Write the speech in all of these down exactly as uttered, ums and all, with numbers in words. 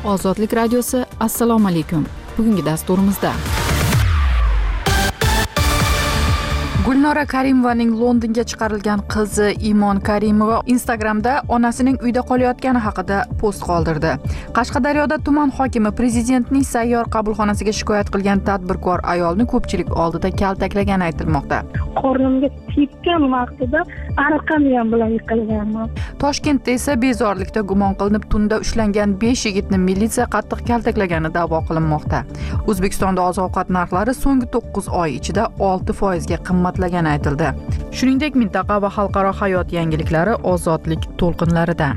Ozodlik radiosi, assalomu alaykum. Bugungi dasturimizda Gulnora Karimovaning Londonga chiqarilgan qizi Imon Karimova Instagramda onasining uyda qolayotgani haqida post qoldirdi. Qashqadaryoda tuman hokimi prezidentning sayyor qabulxonasiga shikoyat qilgan tadbirkor ayolni ko'pchilik oldida kaltaklagani aytilmoqda. Qornimga tekkan vaqtida arqam ham bilan yiqilganman. Toshkentda esa bezorilikda gumon qilinib tunda ushlangan besh yigitni militsiya qattiq kaltaklagani da'vo qilinmoqda. O'zbekistonda oziq-ovqat narxlari so'nggi to'qqiz oy ichida olti foizga qimmatlagani aytildi. Shuningdek, mintaqa va xalqaro hayot yangiliklari ozodlik to'lqinlarida.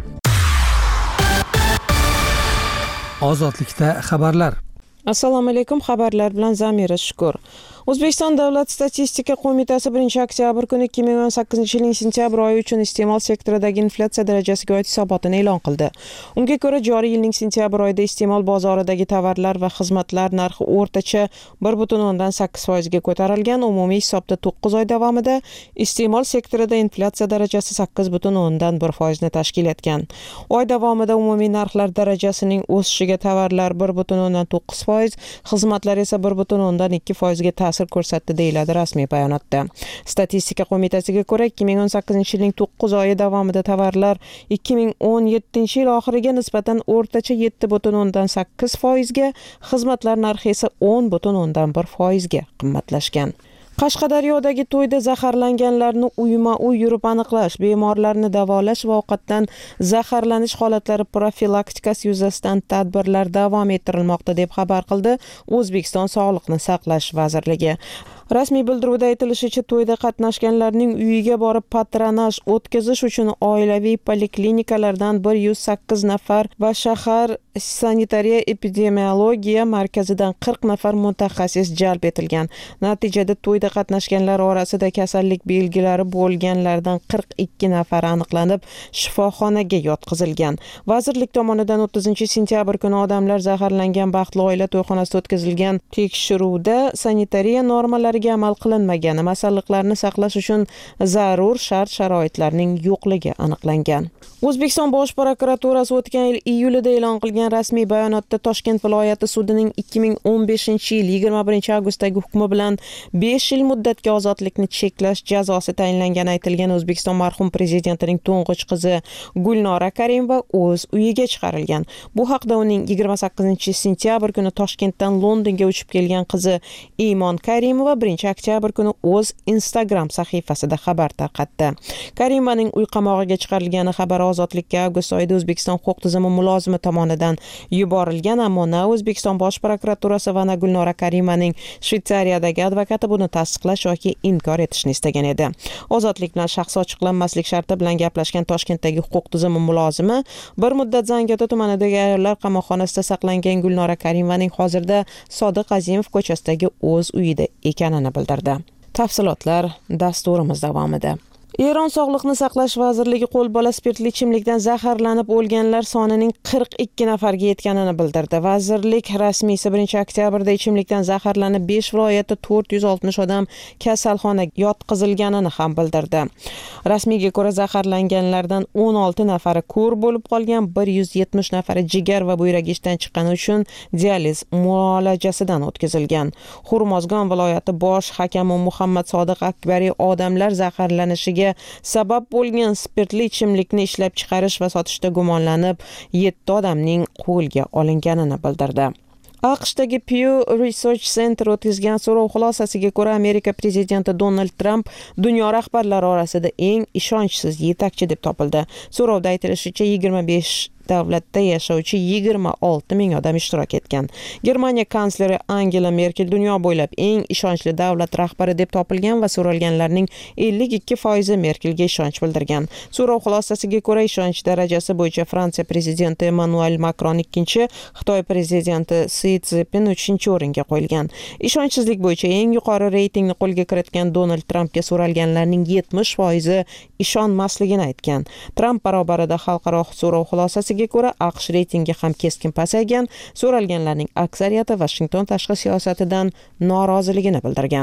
Ozodlikda xabarlar. Assalomu alaykum, xabarlar bilan Zamira Shukur. O'zbekiston Davlat statistika qo'mitasi birinchi oktyabr kuni ikki ming o'n sakkizinchi yilning sentyabr oyi uchun iste'mol sektoridagi inflyatsiya darajasiga oid hisobotini e'lon qildi. Unga ko'ra, joriy yilning sentyabr oyida iste'mol bozoridagi tovarlar va xizmatlar narxi o'rtacha bir butun o'ndan sakkiz foizga ko'tarilgan. Umumiy hisobda to'qqiz oy davomida iste'mol sektorida inflyatsiya darajasi sakkiz butun o'ndan bir foizni tashkil etgan. Oy davomida umumiy narxlar darajasining o'sishiga tovarlar bir butun o'ndan to'qqiz foiz, xizmatlar esa bir butun o'ndan ikki foizga ta'sir ko'rsatdi deyiladi rasmiy bayonotda. Statistika qo'mitasiga ko'ra, ikki ming o'n sakkizinchi yilning to'qqiz oyi davomida tovarlar ikki ming o'n yettinchi yil oxiriga nisbatan o'rtacha yetti butun o'ndan sakkiz foizga, xizmatlar narxi esa o'n butun o'ndan bir foizga qimmatlashgan. Qashqadaryodagi to'yda zaharlanganlarni uyma-uy yurib aniqlash, bemorlarni davolash va ovqatdan zaharlanish holatlari profilaktikasi yuzasidan tadbirlar davom ettirilmoqda deb xabar qildi O'zbekiston Sog'liqni saqlash vazirligi. Rasmiy bildiruvda aytilishicha, to'yda qatnashganlarning uyiga borib patronaj o'tkazish uchun oilaviy poliklinikalardan bir yuz sakkiz nafar va shahar sanitariya epidemiologiya markazidan qirq nafar mutaxassis jalb etilgan. Natijada to'yda qatnashganlar orasida kasallik belgilari bo'lganlardan qirq ikki nafar aniqlanib, shifoxonaga yotqizilgan. Vazirlik tomonidan o'ttizinchi sentyabr kuni odamlar zaharlangan baxtli oila to'yxonasida o'tkazilgan tekshiruvda sanitariya normalari amal qilinmagani, masalliqlarni saqlash uchun zarur shart-sharoitlarning yo'qligi aniqlangan. O'zbekiston Bosh prokuraturasi o'tgan yil iyulida e'lon qilgan rasmiy bayonotda Toshkent viloyati sudining ikki ming o'n beshinchi yil yigirma birinchi avgustdagi hukmi bilan besh yil muddatga ozodlikni cheklash jazosi tayinlangani aytilgan. O'zbekiston marhum prezidentining to'ng'ich qizi Gulnora Karimova o'z uyiga chiqarilgan. Bu haqda uning yigirma sakkizinchi sentyabr kuni Toshkentdan Londonga uchib kelgan qizi Imon Karimova birinchi oktyabr kuni o'z Instagram sahifasida xabar tarqatdi. Karimovaning uy qamog'iga chiqarilgani xabari ozodlikka avgust oyida O'zbekiston huquq tizimi mulozimi tomonidan yuborilgan, ammo na O'zbekiston Bosh prokuraturasi va na Gulnora Karimovaning Shveysariyadagi advokati buni tasdiqlash yoki inkor etishni istagan edi. Ozodlik bilan shaxsi ochiqlanmaslik sharti bilan gaplashgan Toshkentdagi huquq tizimi mulozimi bir muddat Zangiota tumanidagi ayollar qamoqxonasida saqlangan Gulnora Karimovaning hozirda Sodiq Azimov ko'chasidagi o'z uyida ekanini bildirdi. Tafsilotlar dasturimiz davomida. Eron Sog'liqni saqlash vazirligi qo'lbola spirtli ichimlikdan zaharlanib o'lganlar sonining qirq ikki nafarga yetganini bildirdi. Vazirlik rasmiysi birinchi oktyabrda ichimlikdan zaharlanib besh viloyatda to'rt yuz oltmish odam kasalxonaga yotqizilganini ham bildirdi. Rasmiyga ko'ra, zaharlanganlardan o'n olti nafari ko'r bo'lib qolgan, bir yuz yetmish nafari jigar va buyrak ishdan chiqqani uchun dializ muolajasidan o'tkazilgan. Xurmozgon viloyati bosh hakami Muhammad Sodiq Akbari odamlar zaharlanishiga sabab bo'lgan spirtli ichimlikni ishlab chiqarish va sotishda gumonlanib yetti odamning qo'lga olinganini bildirdi. AQShdagi Pew Research Center o'tkazgan so'rov xulosasiga ko'ra, Amerika prezidenti Donald Trump dunyo rahbarlari orasida eng ishonchsiz yetakchi deb topildi. So'rovda aytilishicha, yigirma besh davlatda yashovchi yigirma olti ming odam ishtirok etgan. Germaniya kansleri Angela Merkel dunyo bo'ylab eng ishonchli davlat rahbari deb topilgan va so'ralganlarning ellik ikki foizi Merkelga ishonch bildirgan. So'rov xulosasiga ko'ra, ishonch darajasi bo'yicha Fransiya prezidenti Emmanuel Macron ikkinchi, Xitoy prezidenti Si Szinpin uchinchi o'ringa qo'yilgan. Ishonchsizlik bo'yicha eng yuqori reytingni qo'lga kiritgan Donald Trampga so'ralganlarning yetmish foizi ishonmasligini aytgan. Tramp barobarida xalqaro so'rov xulosasiga ko'ra AQSh reytingi ham keskin pasaygan. So'ralganlarning aksariyati Washington tashqi siyosatidan noroziligini bildirgan.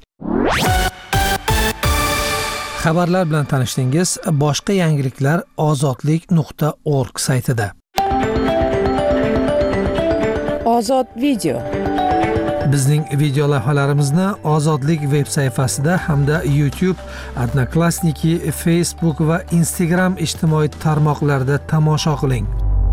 Xabarlar bilan tanishdingiz. Boshqa yangiliklar ozodlik nuqta org saytida. Ozod video. Bizning video lavhalarimizni Ozodlik veb sayfasida hamda YouTube, Odnoklassniki, Facebook va Instagram ijtimoiy tarmoqlarida tomosha qiling.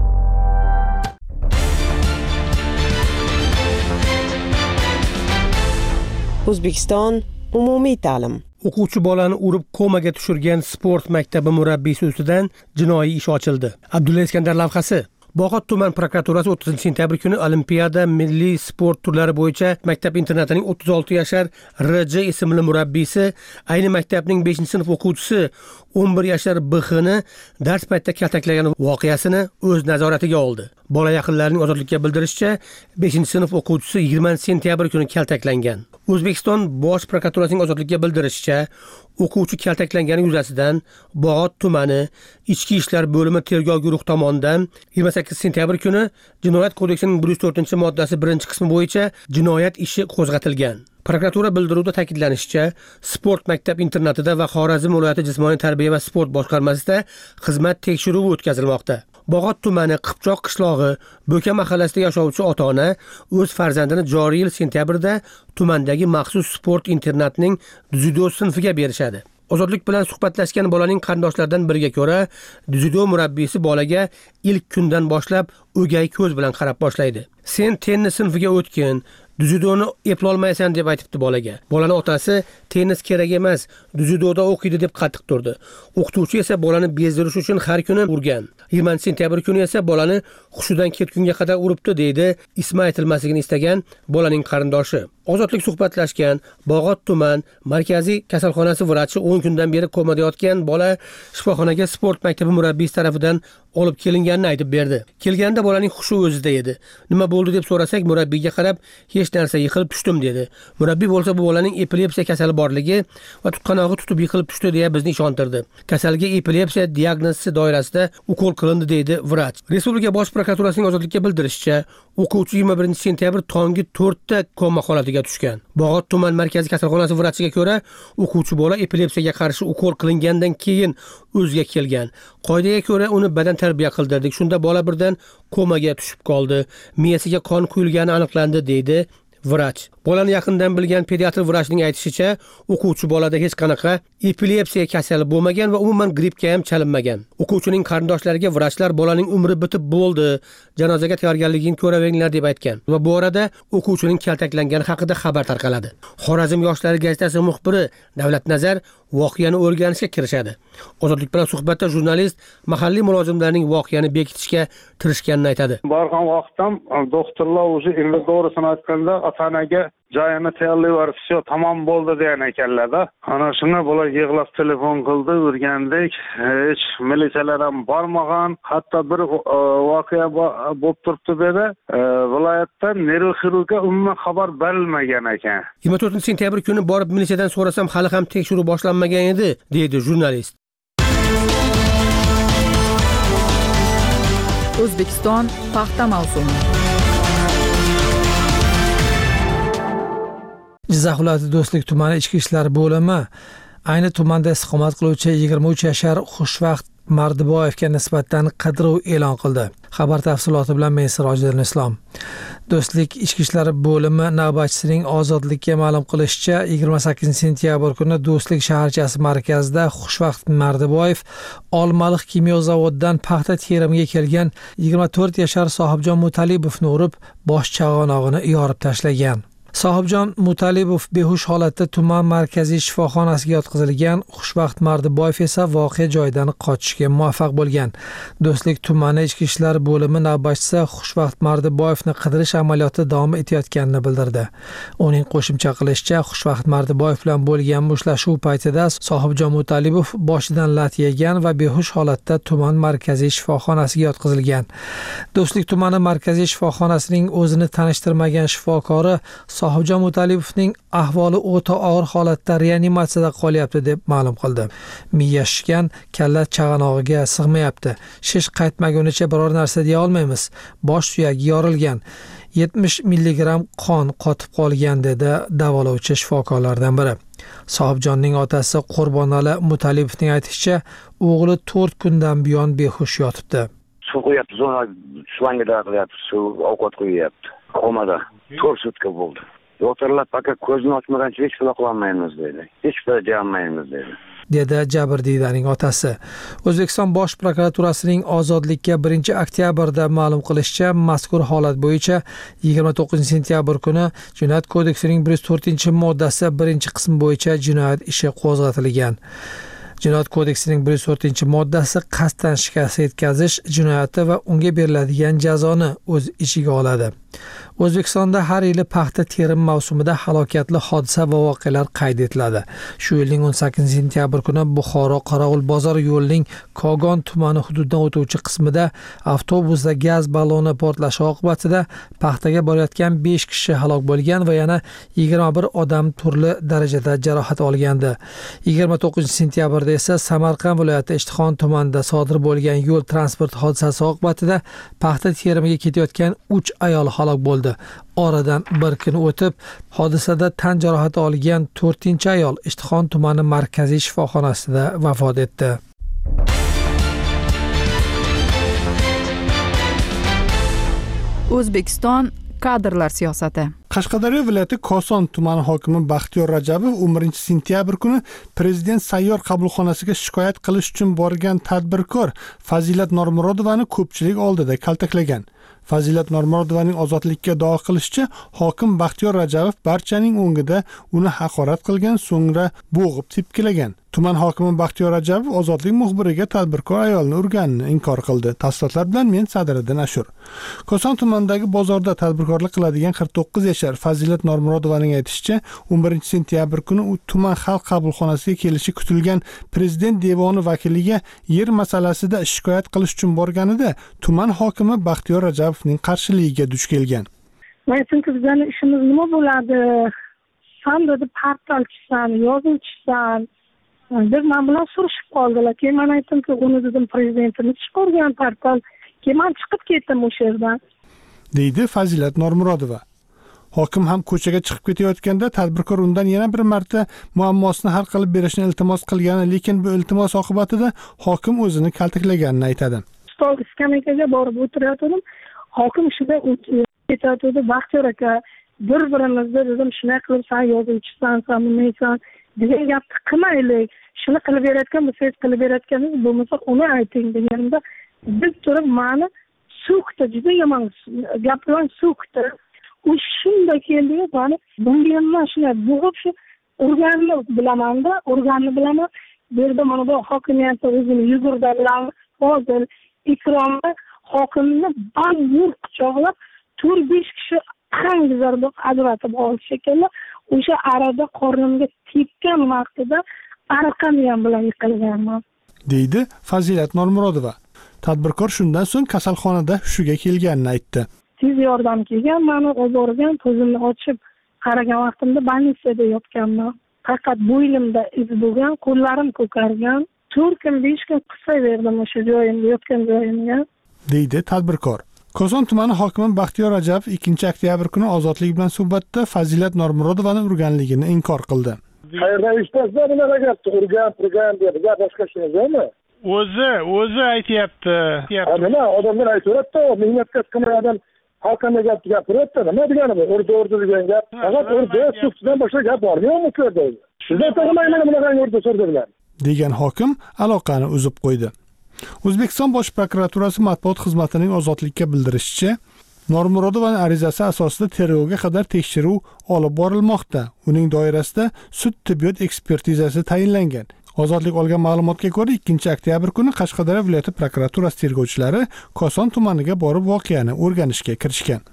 O'zbekiston umumiy ta'lim. O'quvchi bolani urib komaga tushirgan sport maktabi murabbiysi ustidan jinoiy ish ochildi. Abdulla Iskandar lavhasi. Bog'ot tuman prokuraturasi o'ttizinchi sentyabr kuni Olimpiada milliy sport turlari bo'yicha maktab internatining o'ttiz olti yashar R J ismli murabbiysi ayni maktabning beshinchi sinf o'quvchisi o'n bir yashar B X ni dars paytida kaltaklagan voqeasini o'z nazoratiga oldi. Bola yaqinlarining ozodlikka bildirishicha, beshinchi sinf o'quvchisi yigirmanchi sentyabr kuni kaltaklangan. O'zbekiston Bosh prokuraturasining ozodlikka bildirishicha, o'quvchi kaltaklangani yuzasidan Bog'ot tumani Ichki ishlar bo'limi tergov guruhi tomonidan yigirma sakkizinchi sentyabr kuni Jinoyat kodeksining bir yuz to'rtinchi moddasi birinchi qismi bo'yicha jinoyat ishi qo'zg'atilgan. Prokuratura bildiruvida ta'kidlanishicha, sport maktab internatida va Xorazm viloyati jismoniy tarbiya va sport boshqarmasida xizmat tekshiruvi o'tkazilmoqda. Bog'ot tumani Qipchoq qishlog'i Bo'ka mahallasida yashovchi ota-ona o'z farzandini joriy yil sentyabrda tumandagi maxsus sport internatining dzyudo sinfiga berishadi. Ozodlik bilan suhbatlashgan bolaning qarindoshlaridan biriga ko'ra, dzyudo murabbiysi bolaga ilk kundan boshlab o'gay ko'z bilan qarab boshlaydi. Sen tennis sinfiga o'tgin, dzyudoni eplolmaysan deb aytibdi bolaga. Bolaning otasi tennis kerak emas, dzyudoda o'qiydi deb qattiq turdi. O'qituvchi esa bolani bezdirish uchun har kuni urgan. yigirmanchi sentyabr kuni esa bolani hushidan ketgunga qadar uribdi, deydi ismi aytilmasligini istagan bolaning qarindoshi. Ozodlik suhbatlashgan Bog'ot tuman markaziy kasalxonasi vrachi o'n kundan beri komada yotgan bola shifoxonaga sport maktabi murabbiysi tarafidan olib kelinganini aytib berdi. Kelganda bolaning hushi o'zida edi. Nima bo'ldi deb so'rasak, murabbiyga qarab, hech narsa, yiqilib tushdim dedi. Murabbiy bo'lsa bu bolaning epilepsiya kasali borligi va tutqanog'i tutib yiqilib tushdi deya bizni ishontirdi. Kasalga epilepsiya diagnozi doirasida ukol qilindi, deydi vrach. Respublika Bosh prokuraturasining ozodlikka bildirishicha, o'quvchi yigirma birinchi sentyabr tongi to'rtda koma holatiga tushgan. Bog'ot tuman markaziy kasalxonasi vrachiga ko'ra, o'quvchi bola epilepsiyaga qarshi ukol qilingandan keyin o'ziga kelgan. Qoidaga ko'ra uni badan tarbiya qildirdik. Shunda bola birdan komaga tushib qoldi. Miyasiga qon quyilgani aniqlandi, deydi vrach. Bolani yaqindan bilgan pediatr vrachning aytishicha, o'quvchi bolada hech qanaqa epilepsiya kasali bo'lmagan va umuman grippga ham chalinmagan. O'quvchining qarindoshlariga vrachlar bolaning umri bitib bo'ldi, janozaga tayyorgarligini ko'raveringlar deb aytgan. Va bu orada o'quvchining kaltaklangani haqida xabar tarqaladi. Xorazm yoshlari gazetasi muxbiri Davlat Nazar voqeani o'rganishga kirishadi. Ozodlik bilan suhbatda jurnalist mahalliy mulozimlarning voqeani bekitishga tirishganini aytadi. Borgan vaqtdan doktorlar o'zi endi to'g'risini aytganda ota-onaga joyini tayyorlayverib, "Все, tamom bo'ldi" degan ekanlar-da. Ana shunga bular yig'lab telefon qildi, o'rgandik. Hech militsiyalar ham bormagan. Hatto bir voqea bo'lib turibdi dedi. Viloyatdan neyroxirurgga umuman xabar berilmagan ekan. yigirma to'rtinchi sentyabr kuni borib militsiyadan so'rasam, hali ham tekshiruv boshlanmagan edi, deydi jurnalist. O'zbekiston paxta mavsumi. Jizzax viloyati Do'stlik tumani ichki ishlar bo'limi ayni tumanda istiqomat qiluvchi yigirma uch yashar Xushvaqt Mardiboyevga nisbatan qidiruv e'lon qildi. Xabar tafsiloti bilan men Sirojiddin Islom. Do'stlik ichki ishlar bo'limi navbatchisining ozodlikka ma'lum qilishicha, yigirma sakkizinchi sentyabr kuni Do'stlik shaharchasi markazida Xushvaqt Mardiboyev Olmaliq kimyo zavodidan paxta terimiga kelgan yigirma to'rt yashar Sohibjon Mutalibovni urib, bosh chag'anog'ini yorib tashlagan. Sohibjon Mutalibov behush holatda tuman markaziy shifoxonasiga yotqizilgan. Xushvaqt Mardiboyev esa voqea joyidan qochishga muvaffaq bo'lgan. Do'stlik tumani ichki ishlar bo'limi navbatchisi Xushvaqt Mardiboyevni qidirish amaliyoti davom etayotganini bildirdi. Uning qo'shimcha qilishicha, Xushvaqt Mardiboyev bilan bo'lgan mushtlashuv paytida Sohibjon Mutalibov boshidan lat yegan va behush holatda tuman markaziy shifoxonasiga yotqizilgan. Do'stlik tumani markaziy shifoxonasining o'zini tanishtirmagan shifokori Sohibjon Mutalibovning ahvoli o'ta og'ir holatda reanimatsiyada qolyapti deb ma'lum qildi. Miya shishgan, kalla chag'anog'iga sig'mayapti. Shish qaytmagunicha biror narsa deya olmaymiz. Bosh suyagi yorilgan. yetmish milligram qon qotib qolgan, dedi davolovchi shifokorlardan biri. Sohibjonning otasi Qurbonali Mutalibovning aytishicha, o'g'li to'rt kundan buyon behush yotibdi. Suv quyapti, zona slangida qilyapti, suv ovqat quyapti. komada to'rt sutka bo'ldi. Doktorlar faqat ko'zni ochmaguncha hech qila qilolmaymiz dedi. Hech qila olmaymiz dedi. dedi jabrdiydaning otasi. O'zbekiston Bosh prokuraturasining ozodlikka birinchi oktyabrda ma'lum qilishicha, mazkur holat bo'yicha yigirma to'qqizinchi sentyabr kuni Jinoyat kodeksining bir yuz to'rtinchi moddasi birinchi qismi bo'yicha jinoyat ishi qo'zg'atilgan. Jinoyat kodeksining bir yuz to'rtinchi moddasi qasddan shikast yetkazish jinoyati va unga beriladigan jazoni o'z ichiga oladi. O'zbekistonda har yili paxta terim mavsumida halokatli hodisa va voqealar qayd etiladi. Shu yilning o'n sakkizinchi sentyabr kuni Buxoro Qorovul bozor yo'lining Kogon tumani hududidan o'tuvchi qismida avtobusda gaz balloni portlashi oqibatida paxtaga borayotgan besh kishi halok bo'lgan va yana yigirma bir odam turli darajada jarohat olgandi. yigirma to'qqizinchi sentyabrda esa Samarqand viloyati Ishtixon tumanida sodir bo'lgan yo'l transport hodisasi oqibatida paxta terimiga ketayotgan uch ayol halok bo'ldi. Oradan bir kun o'tib, hodisada tan jarohati olgan to'rtinchi ayol Ishtixon tumani markaziy shifoxonasida vafot etdi. O'zbekiston kadrlar siyosati. Qashqadaryo viloyati Koson tumani hokimi Baxtiyor Rajabov o'n birinchi sentyabr kuni prezident sayyor qabulxonasiga shikoyat qilish uchun borgan tadbirkor Fazilat Normurodovani ko'pchilik oldida kaltaklagan. Fazilat Normurodovaning ozodlikka da'vo qilishicha, hokim Baxtiyor Rajabov barchaning o'ngida uni haqorat qilgan, so'ngra bo'g'ib tepkilagan. Tuman hokimi Baxtiyor Rajabov ozodlik muxbiriga tadbirkor ayolni urganini inkor qildi. Tafsilotlar bilan men Sadiriddin Ashur. Koson tumanidagi bozorda tadbirkorlik qiladigan qirq to'qqiz yashar Fazilat Normurodovaning aytishicha, o'n birinchi sentyabr kuni u tuman xalq qabulxonasiga kelishi kutilgan prezident devoni vakiliga yer masalasida shikoyat qilish uchun borganida tuman hokimi Baxtiyor Rajabovning qarshiligiga duch kelgan. Men aytdim, bizning ishimiz nima bo'ladi? Sen dedi portalchisan, yozuvchisan deb men bilan surishib qoldilar. Keyin men aytdimki, uni dedim prezidentimiz chiqargan portal. Keyin men chiqib ketdim o'sha yerdan. deydi Fazilat Normurodova. Hokim ham ko'chaga chiqib ketayotganda tadbirkor undan yana bir marta muammosini hal qilib berishni iltimos qilgani, lekin bu iltimos oqibatida hokim o'zini kaltaklaganini aytadi. Stol skameykaga borib o'tirayotgandim. Hokim shunday aytadi, Baxtiyor aka, bir-birimizga dedim, shunday qilib sen yozuvchisan, sen bunaysan degan gapni qilmaylik. Shuni qilib berayotgan bo'lsangiz qilib berayotganingiz bo'lmasa uni ayting deganimda, biz turib meni so'kdi, juda yomon gap bilan so'kdi. U shunday keldi, meni bunga ham shunday bo'g'ib shu urganni bilaman-da, urganni bilaman. Bu yerda mana bu hokimiyatda o'zini yugurda bilan hozir ikromda hokimni bal yur quchoqlab to'rt besh kishi qangizardoq ajratib oldi shekilli. O'sha arada qornimga tekkan vaqtida arqam ham bilan yiqilganman, deydi Fazilat Normurodova. Tadbirkor shundan so'ng kasalxonada hushiga kelganini aytdi. Tez yordam kelgan, meni olib borgan, ko'zimni ochib qaragan vaqtimda больницада yotganman. Faqat bo'ynimda iz bo'lgan, qo'llarim ko'kargan. to'rt kun besh kun qisaverdim o'sha joyimga, yotgan joyimga, deydi tadbirkor. Koson tumani hokimi Baxtiyor Rajabov ikkinchi oktyabr kuni ozodlik bilan suhbatda Fazilat Normurodovani urganligini inkor qildi. Qayerdan eshitasiz bunaqa gapni? Urgan, urgan deb gap boshqa ishmi? O'zi, o'zi aytayapti. Nima odamlar aytayapti, mehnat qilgan odam xalqqa gap gapiryapti. Nima degani bu? Urdi, urdi degan gap. Faqat urdi, sufdan boshqa gap bormi-yo'qmi bu yerda? Sizlar to'g'rilayman bunaqa urdi so'rdilar, degan hokim aloqani uzib qo'ydi. O'zbekiston Bosh prokuraturasi matbuot xizmatining ozodlikka bildirishicha, Normurodovaning arizasi asosida tergovga qadar tekshiruv olib borilmoqda. Uning doirasida sud tibbiyot ekspertizasi tayinlangan. Ozodlik olgan ma'lumotga ko'ra, ikkinchi oktyabr kuni Qashqadaryo viloyati prokuraturasi tergovchilari Koson tumaniga borib voqeani o'rganishga kirishgan.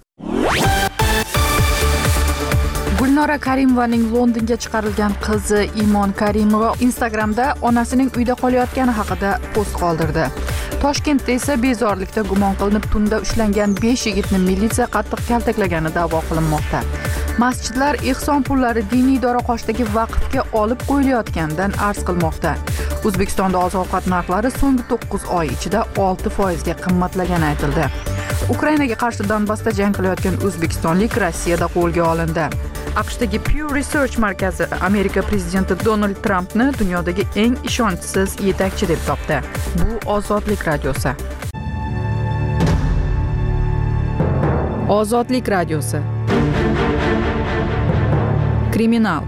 Gulnora Karimovaning Londonga chiqarilgan qizi Imon Karimova Instagramda onasining uyda qolayotgani haqida post qoldirdi. Toshkentda esa bezorilikda gumon qilinib tunda ushlangan besh yigitni militsiya qattiq kaltaklagani da'vo qilinmoqda. Masjidlar ehson pullari diniy idora qoshidagi vaqfga olib qo'yilayotganidan arz qilmoqda. O'zbekistonda oziq-ovqat narxlari so'nggi to'qqiz oy ichida olti foizga qimmatlagani aytildi. Ukrainaga qarshi Donbassda jang qilayotgan o'zbekistonlik Rossiyada qo'lga olindi. AQShdagi Pew Research markazi Amerika prezidenti Donald Trampni dunyodagi eng ishonchsiz yetakchi deb topdi. Bu Ozodlik radiosi. Ozodlik radiosi. Kriminal.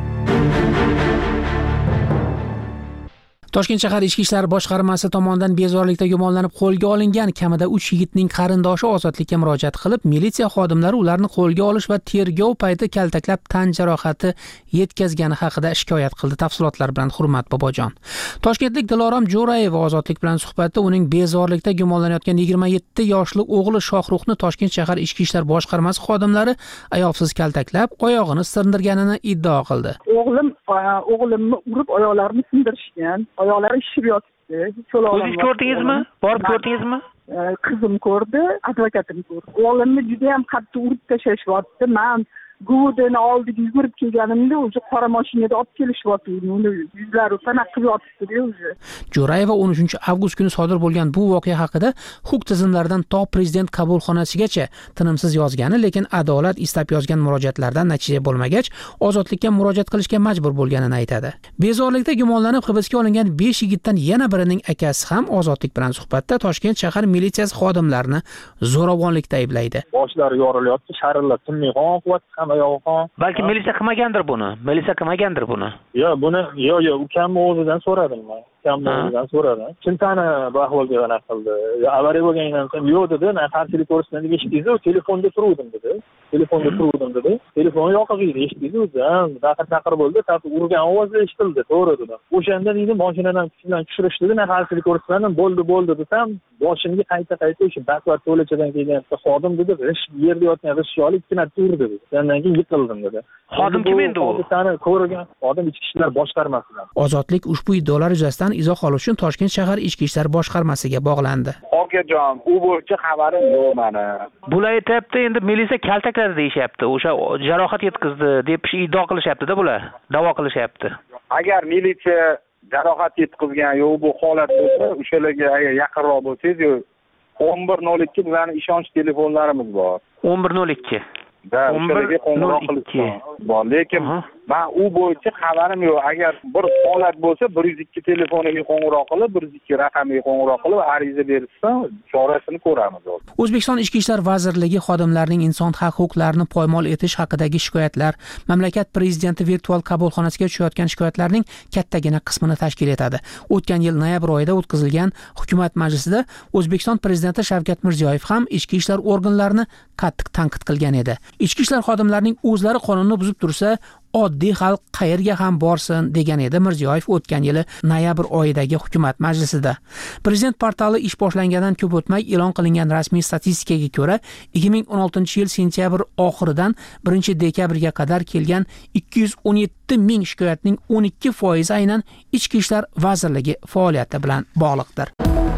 Toshkent shahar Ichki ishlar boshqarmasi tomonidan bezorilikda gumonlanib qo'lga olingan kamida uch yigitning qarindoshi ozodlikka murojaat qilib, militsiya xodimlari ularni qo'lga olish va tergov payti kaltaklab tan jarohati yetkazgani haqida shikoyat qildi. Tafsilotlar bilan Hurmat Bobojon. Toshkentlik Dilorom Jo'rayeva ozodlik bilan suhbatda uning bezorilikda gumonlanayotgan yigirma yetti yoshli o'g'li Shohruxni Toshkent shahar Ichki ishlar boshqarmasi xodimlari ayovsiz kaltaklab, oyog'ini sindirganini iddao qildi. O'g'lim o'g'limni urib oyoqlarini sindirishgan. Oyoqlari shishib yotibdi. O'zingiz ko'rdingizmi? Borib ko'rdingizmi? Qizim ko'rdi, advokatim ko'rdi. O'g'limni juda ham qattiq urib tashlashibdi. Men Gudeni oldiga yugurib kelganimda o'sha qora mashinada olib kelishyapti. Uni yuzlari panaqib yotibdi o'zi. Jo'rayeva o'n uchinchi avgust kuni sodir bo'lgan bu voqea haqida huquq tizimlaridan to prezident qabulxonasigacha tinimsiz yozgani, lekin adolat istab yozgan murojaatlardan natija bo'lmagach, ozodlikka murojaat qilishga majbur bo'lganini aytadi. Bezorilikda gumonlanib hibsga olingan besh yigitdan yana birining akasi ham ozodlik bilan suhbatda Toshkent shahar militsiyasi xodimlarini zo'ravonlikda ayblaydi. Boshlari yorilyapti, sharillab tinmay qo'yapti. Balki militsiya qilmagandir buni. Militsiya qilmagandir buni. Yo, buni yo yo ukamni o'zidan so'radim men. Ukamni o'zidan so'radim. Chintani bu ahvolga yana qildi. Avariya bo'lganidan so'ng yo'q dedi, men qarshilik ko'rsatdim deb eshitdingiz, telefonda turuvdim dedi. Telefonda turuvdim dedi. Telefon yoqib edi, eshitdingiz o'zi. Daqir taqir bo'ldi, tabi urgan ovoz eshitildi, to'g'ri dedi. O'shanda deydi, mashinadan kuchdan tushirishdi, men qarshilik ko'rsatdim, bo'ldi bo'ldi desam, boshimga qayta-qayta o'sha baqvat to'lachadan kelgan xodim dedi, g'ish yerda yotgan g'ishni olib ikkina turdi dedi. Sandan keyin yiqildim dedi. Xodim kim endi u? Hodisani ko'rgan xodim Ichki ishlar boshqarmasidan. Ozodlik ushbu iddaolar yuzasidan izoh olish uchun Toshkent shahar Ichki ishlar boshqarmasiga bog'landi. Okajon, u bo'yicha xabarim yo'q meni. Bular aytibdi, endi militsiya kaltakladi deyishyapti. O'sha jarohat yetkazdi deb iddao qilishyapti-da bular. Da'vo qilishyapti. Agar militsiya jarohat yetkazgan yo bu holat bo'lsa, o'shalarga agar yaqinroq bo'lsangiz, o'n bir nol ikki bizning ishonch telefonlarimiz bor. o'n bir nol ikki. Da, o'shalarga qo'ng'iroq qilishgan bor, lekin men u bo'yicha xabarim yo'q. Agar bir holat bo'lsa, bir yuz ikki telefoniga qo'ng'iroq qilib, bir yuz ikki raqamiga qo'ng'iroq qilib, ariza bersa, chorasini ko'ramiz. O'zbekiston Ichki ishlar vazirligi xodimlarining inson haq-huquqlarini poymol etish haqidagi shikoyatlar mamlakat prezidenti virtual qabulxonasiga tushayotgan shikoyatlarning kattagina qismini tashkil etadi. O'tgan yil noyabr oyida o'tkazilgan hukumat majlisida O'zbekiston prezidenti Shavkat Mirziyoyev ham ichki ishlar organlarini qattiq tanqid qilgan edi. Ichki ishlar xodimlarining o'zlari qonunni buzib tursa, oddiy xalq qayerga ham borsin degan edi Mirziyoyev o'tgan yili noyabr oyidagi hukumat majlisida. Prezident portali ish boshlangandan ko'p o'tmay e'lon qilingan rasmiy statistikaga ko'ra, ikki ming o'n oltinchi yil sentyabr oxiridan birinchi dekabrga qadar kelgan ikki yuz o'n yetti ming shikoyatning o'n ikki foizi aynan Ichki ishlar vazirligi faoliyati bilan bog'liqdir.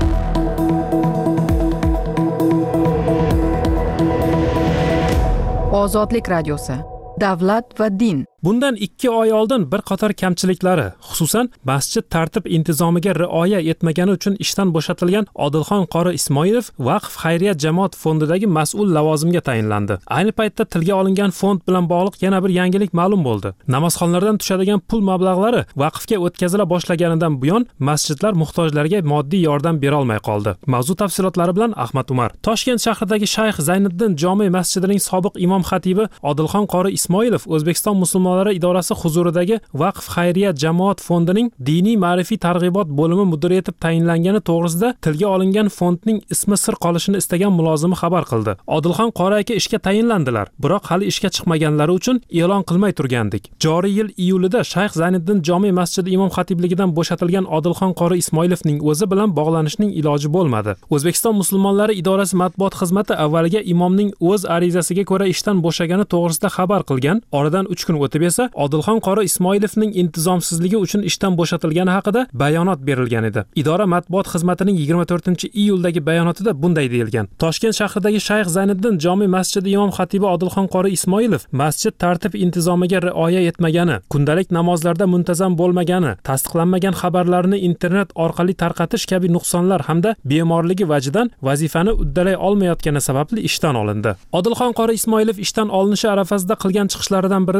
Ozodlik radiosi. Davlat va din. Bundan ikki oy oldin bir qator kamchiliklari, xususan masjid tartib intizomiga rioya etmagani uchun ishdan bo'shatilgan Odilxon qori Ismoilov Vaqf xayriyat jamoat fondidagi mas'ul lavozimga tayinlandi. Ayni paytda tilga olingan fond bilan bog'liq yana bir yangilik ma'lum bo'ldi. Namozxonlardan tushadigan pul mablag'lari vaqfga o'tkazila boshlaganidan buyon masjidlar muhtojlarga moddiy yordam bera olmay qoldi. Mavzu tafsilotlari bilan Ahmad Umar. Toshkent shahridagi Shayx Zayniddin jome masjidining sobiq imom xatibi Odilxon qori Ismoilov O'zbekiston musulmon idorasi huzuridagi Vaqf xayriyat jamoat fondining diniy ma'rifiy targ'ibot bo'limi mudiri etib tayinlangani to'g'risida tilga olingan fondning ismi sir qolishini istagan mulozimi xabar qildi. Odilxon qori aka ishga tayinlandilar, biroq hali ishga chiqmaganlari uchun e'lon qilmay turgandik. Joriy yil iyulida Shayx Zayniddin jome masjidi imom xatibligidan bo'shatilgan Odilxon qori Ismoilovning o'zi bilan bog'lanishning iloji bo'lmadi. O'zbekiston musulmonlari idorasi matbuot xizmati avvaliga imomning o'z arizasiga ko'ra ishdan bo'shagani to'g'risida xabar qilgan. Oradan uch kun o'tib esa Odilxon qori Ismoilovning intizomsizligi uchun ishdan bo'shatilgani haqida bayonot berilgan edi. Idora matbuot xizmatining yigirma to'rtinchi iyuldagi bayonotida bunday deyilgan. Toshkent shahridagi Shayx Zayniddin jome masjidi imom xatibi Odilxon qori Ismoilov masjid tartib intizomiga rioya etmagani, kundalik namozlarda muntazam bo'lmagani, tasdiqlanmagan xabarlarni internet orqali tarqatish kabi nuqsonlar hamda bemorligi vajidan vazifani uddalay olmayotgani sababli ishdan olindi. Odilxon qori Ismoilov ishdan olinishi arafasida qilgan chiqishlaridan birida bolalar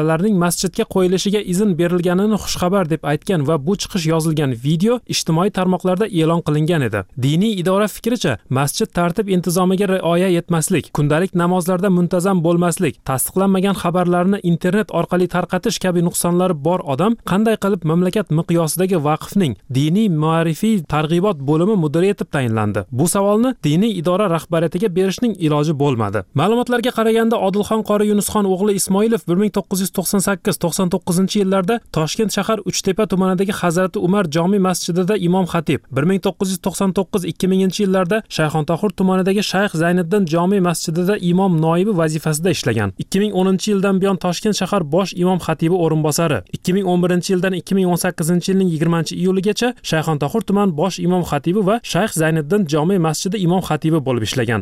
bolalarning masjidga qo'yilishiga izn berilganini xushxabar deb aytgan va bu chiqish yozilgan video ijtimoiy tarmoqlarda e'lon qilingan edi. Diniy idora fikricha, masjid tartib intizomiga rioya etmaslik, kundalik namozlarda muntazam bo'lmaslik, tasdiqlanmagan xabarlarni internet orqali tarqatish kabi nuqsonlari bor odam qanday qilib mamlakat miqyosidagi vaqfning diniy ma'rifiy targ'ibot bo'limi mudiri etib tayinlandi? Bu savolni diniy idora rahbariyatiga berishning iloji bo'lmadi. Ma'lumotlarga qaraganda Odilxon qori Yunusxon o'g'li Ismoilov bir ming to'qqiz yuz to'qson sakkiz to'qson to'qqizinchi yillarda Toshkent shahar Uchtepa tumanidagi Hazrati Umar jome masjidida imom xatib, bir ming to'qqiz yuz to'qson to'qqiz ikki minginchi yillarda Shayxontohur tumanidagi Shayx Zayniddin jome masjidida imom noibi vazifasida ishlagan. ikki ming o'ninchi yildan buyon Toshkent shahar bosh imom xatibi o'rinbosari, ikki ming o'n birinchi yildan ikki ming o'n sakkizinchi yilning yigirmanchi iyuligacha Shayxontohur tuman bosh imom xatibi va Shayx Zayniddin jome masjidi imom xatibi bo'lib ishlagan.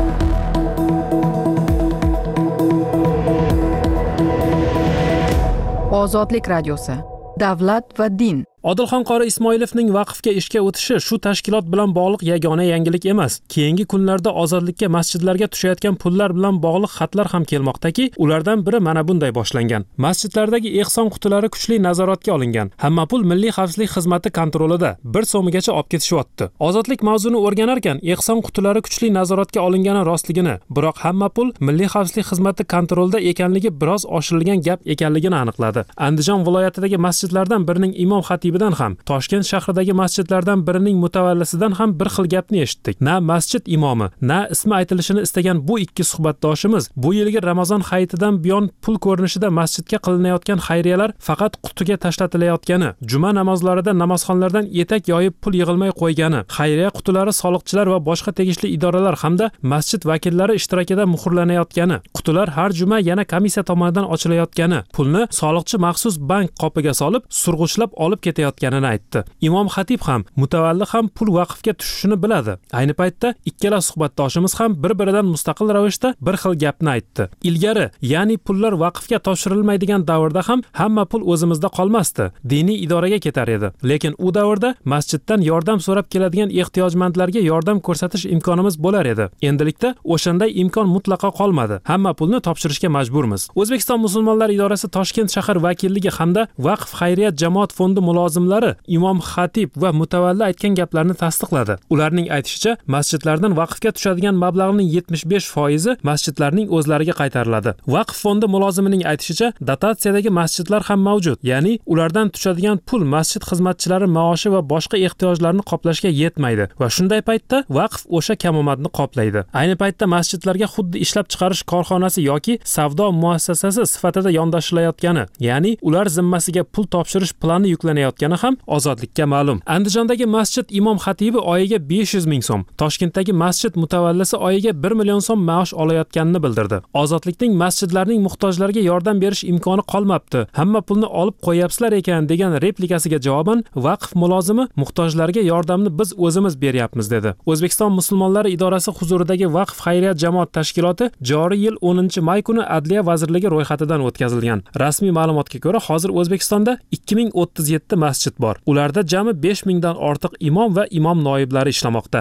Ozodlik radiosi. Davlat va din. Odilxon qori Ismoilovning vaqfga ishga o'tishi shu tashkilot bilan bog'liq yagona yangilik emas. Keyingi kunlarda ozodlikka masjidlarga tushayotgan pullar bilan bog'liq xatlar ham kelmoqdaki, ulardan biri mana bunday boshlangan. Masjidlardagi ehson qutilari kuchli nazoratga olingan. Hamma pul Milliy xavfsizlik xizmati kontrolida bir so'migacha olib ketishyapti. Ozodlik mavzuni o'rganar ekan, ehson qutilari kuchli nazoratga olingani rostligini, biroq hamma pul Milliy xavfsizlik xizmati kontrolida ekanligi biroz oshirilgan gap ekanligini aniqladi. Andijon viloyatidagi masjidlardan birining imom xatibi bidan ham Toshkent shahridagi masjidlardan birining mutavallisidan ham bir xil gapni eshitdik. Na masjid imomi, na ismi aytilishini istagan bu ikki suhbatdoshimiz bu yilgi Ramazon hayitidan buyon pul ko'rinishida masjidga qilinayotgan xayriyalar faqat qutiga tashlatilayotgani, juma namozlarida namozxonlardan etak yoyib pul yig'ilmay qo'ygani, xayriya qutilari soliqchilar va boshqa tegishli idoralar hamda masjid vakillari ishtirokida muhrlanayotgani, qutilar har juma yana komissiya tomonidan ochilayotgani, pulni soliqchi maxsus bank qopiga solib, surg'uchlab olib ketayotgani etayotganini aytdi. Imom xatib ham, mutavalli ham pul vaqfga tushishini biladi. Ayni paytda ikkala suhbatdoshimiz ham bir-biridan mustaqil ravishda bir xil gapni aytdi. Ilgari, ya'ni pullar vaqfga topshirilmaydigan davrda ham hamma pul o'zimizda qolmasdi, diniy idoraga ketar edi. Lekin u davrda masjiddan yordam so'rab keladigan ehtiyojmandlarga yordam ko'rsatish imkonimiz bo'lar edi. Endilikda o'shanday imkon mutlaqo qolmadi. Hamma pulni topshirishga majburmiz. O'zbekiston musulmonlar idorasi Toshkent shahar vakilligi hamda Vaqf xayriyat jamoat fondi mulozimlari imom xatib va mutavalli aytgan gaplarni tasdiqladi. Ularning aytishicha, masjidlardan vaqfga tushadigan mablag'ning yetmish besh foizi masjidlarning o'zlariga qaytariladi. Vaqf fondi mulozimining aytishicha, dotatsiyadagi masjidlar ham mavjud, ya'ni ulardan tushadigan pul masjid xizmatchilari maoshi va boshqa ehtiyojlarni qoplashga yetmaydi va shunday paytda vaqf o'sha kamomadni qoplaydi. Ayni paytda masjidlarga xuddi ishlab chiqarish korxonasi yoki savdo muassasasi sifatida yondashilayotgani, ya'ni ular zimmasiga pul topshirish plani yuklanayotgani ham ozodlikka ma'lum. Andijondagi masjid imom xatibi oyiga besh yuz ming so'm, Toshkentdagi masjid mutavallisi oyiga bir million so'm maosh olayotganini bildirdi. Ozodlikning masjidlarning muhtojlarga yordam berish imkoni qolmabdi. Hamma pulni olib qo'yapsizlar ekan degan replikasiga javoban vaqf mulozimi muhtojlarga yordamni biz o'zimiz beryapmiz dedi. O'zbekiston musulmonlari idorasi huzuridagi Vaqf xayriyat jamoat tashkiloti joriy yil o'ninchi may kuni Adliya vazirligi ro'yxatidan o'tkazilgan. Rasmiy ma'lumotga ko'ra, hozir O'zbekistonda ikki ming o'ttiz yetti masjid bor. Ularda jami besh mingdan ortiq imom va imom noiblari ishlamoqda.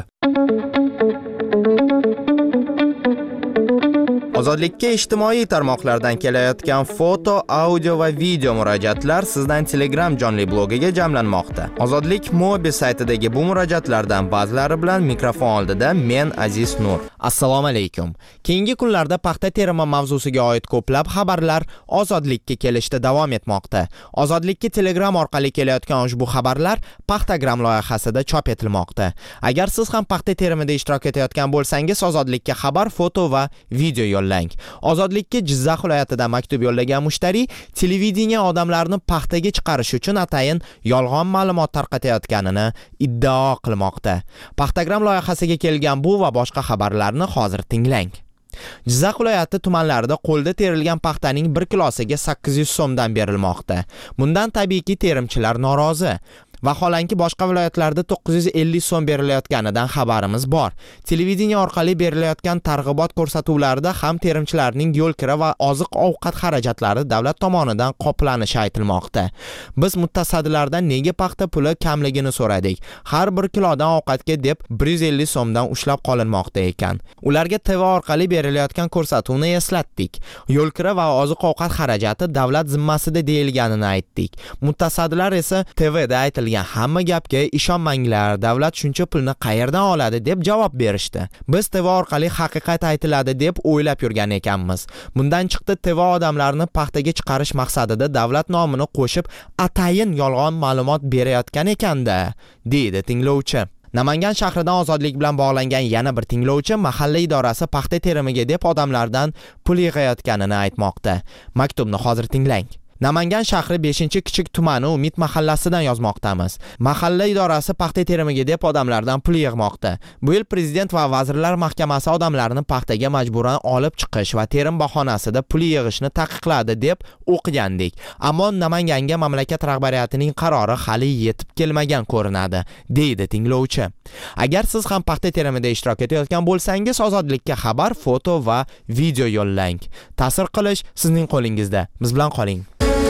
Ozodlikka ijtimoiy tarmoqlardan kelayotgan foto, audio va video murojaatlar sizdan Telegram jonli blogiga jamlanmoqda. Ozodlik Mobi saytidagi bu murojaatlardan ba'zilari bilan mikrofon oldida men Aziz Nur. Assalomu alaykum. Keyingi kunlarda paxta terimi mavzusiga oid ko'plab xabarlar Ozodlikka kelishda davom etmoqda. Ozodlikka Telegram orqali kelayotgan ushbu xabarlar Paxtagram loyihasida chop etilmoqda. Agar siz ham paxta terimida ishtirok etayotgan bo'lsangiz, Ozodlikka xabar, foto va video yo'llang. Ozodlikka Jizzax viloyatida maktub yo'llagan mushtariy televideniya odamlarni paxtaga chiqarish uchun atayin yolg'on ma'lumot tarqatayotganini iddao qilmoqda. Paxtagram loyihasiga kelgan bu va boshqa xabarlarni hozir tinglang. Jizzax viloyati tumanlarida qo'lda terilgan paxtaning bir kilosiga sakkiz yuz so'mdan berilmoqda. Bundan tabiiyki terimchilar norozi. Vaholanki boshqa viloyatlarda to'qqiz yuz ellik so'm berilayotganidan xabarimiz bor. Televideniye orqali berilayotgan targ'ibot ko'rsatuvlarida ham terimchilarning yo'l kira va oziq-ovqat xarajatlari davlat tomonidan qoplanishi aytilmoqda. Biz mutasaddilardan nega paxta puli kamligini so'radik. Har bir kilodan ovqatga deb bir yuz ellik so'mdan ushlab qolinmoqda ekan. Ularga T V orqali berilayotgan ko'rsatuvni eslatdik. Yo'l kira va oziq-ovqat xarajati davlat zimmasida deyilganini aytdik. Mutasaddilar esa T Vda aytilgan hamma gapga ishonmanglar, davlat shuncha pulni qayerdan oladi deb javob berishdi. Biz T V orqali haqiqat aytiladi deb o'ylab yurgan ekanmiz. Bundan chiqdi T V odamlarni paxtaga chiqarish maqsadida davlat nomini qo'shib atayin yolg'on ma'lumot berayotgan ekanda, deydi tinglovchi. Namangan shahridan ozodlik bilan bog'langan yana bir tinglovchi mahalla idorasi paxta terimiga deb odamlardan pul yig'ayotganini aytmoqda. Maktubni hozir tinglang. Namangan shahri beshinchi kichik tumani Umid mahallasidan yozmoqdamiz. Mahalla idorasi paxta terimiga deb odamlardan pul yig'moqda. Bu yil prezident va vazirlar mahkamasi odamlarni paxtaga majburan olib chiqish va terim bahonasida pul yig'ishni taqiqladi deb o'qigandik. Ammo Namanganga mamlakat rahbariyatining qarori hali yetib kelmagan ko'rinadi, deydi tinglovchi. Agar siz ham paxta terimida ishtirok etayotgan bo'lsangiz, Ozodlikka xabar, foto va video yo'llang. Ta'sir qilish sizning qo'lingizda. Biz bilan qoling.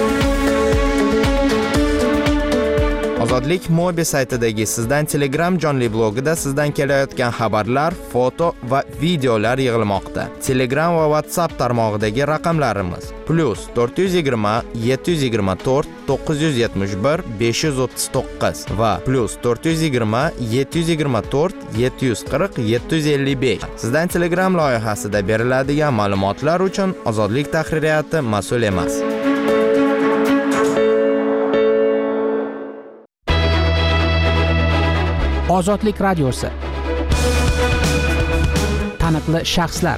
Ozodlik Mobi saytidagi sizdan Telegram jonli blogida sizdan kelayotgan xabarlar, foto va videolar yig'ilmoqda. Telegram va WhatsApp tarmog'idagi raqamlarimiz plus to'rt yuz yigirma yetti yuz yigirma to'rt to'qqiz yuz yetmish bir besh yuz o'ttiz to'qqiz va plus to'rt yuz yigirma yetti yuz yigirma to'rt yetti yuz qirq yetti yuz ellik besh. Sizdan Telegram loyihasida beriladigan ma'lumotlar uchun Ozodlik tahririyati mas'ul emas. Ozodlik radiosi. Taniqli shaxslar.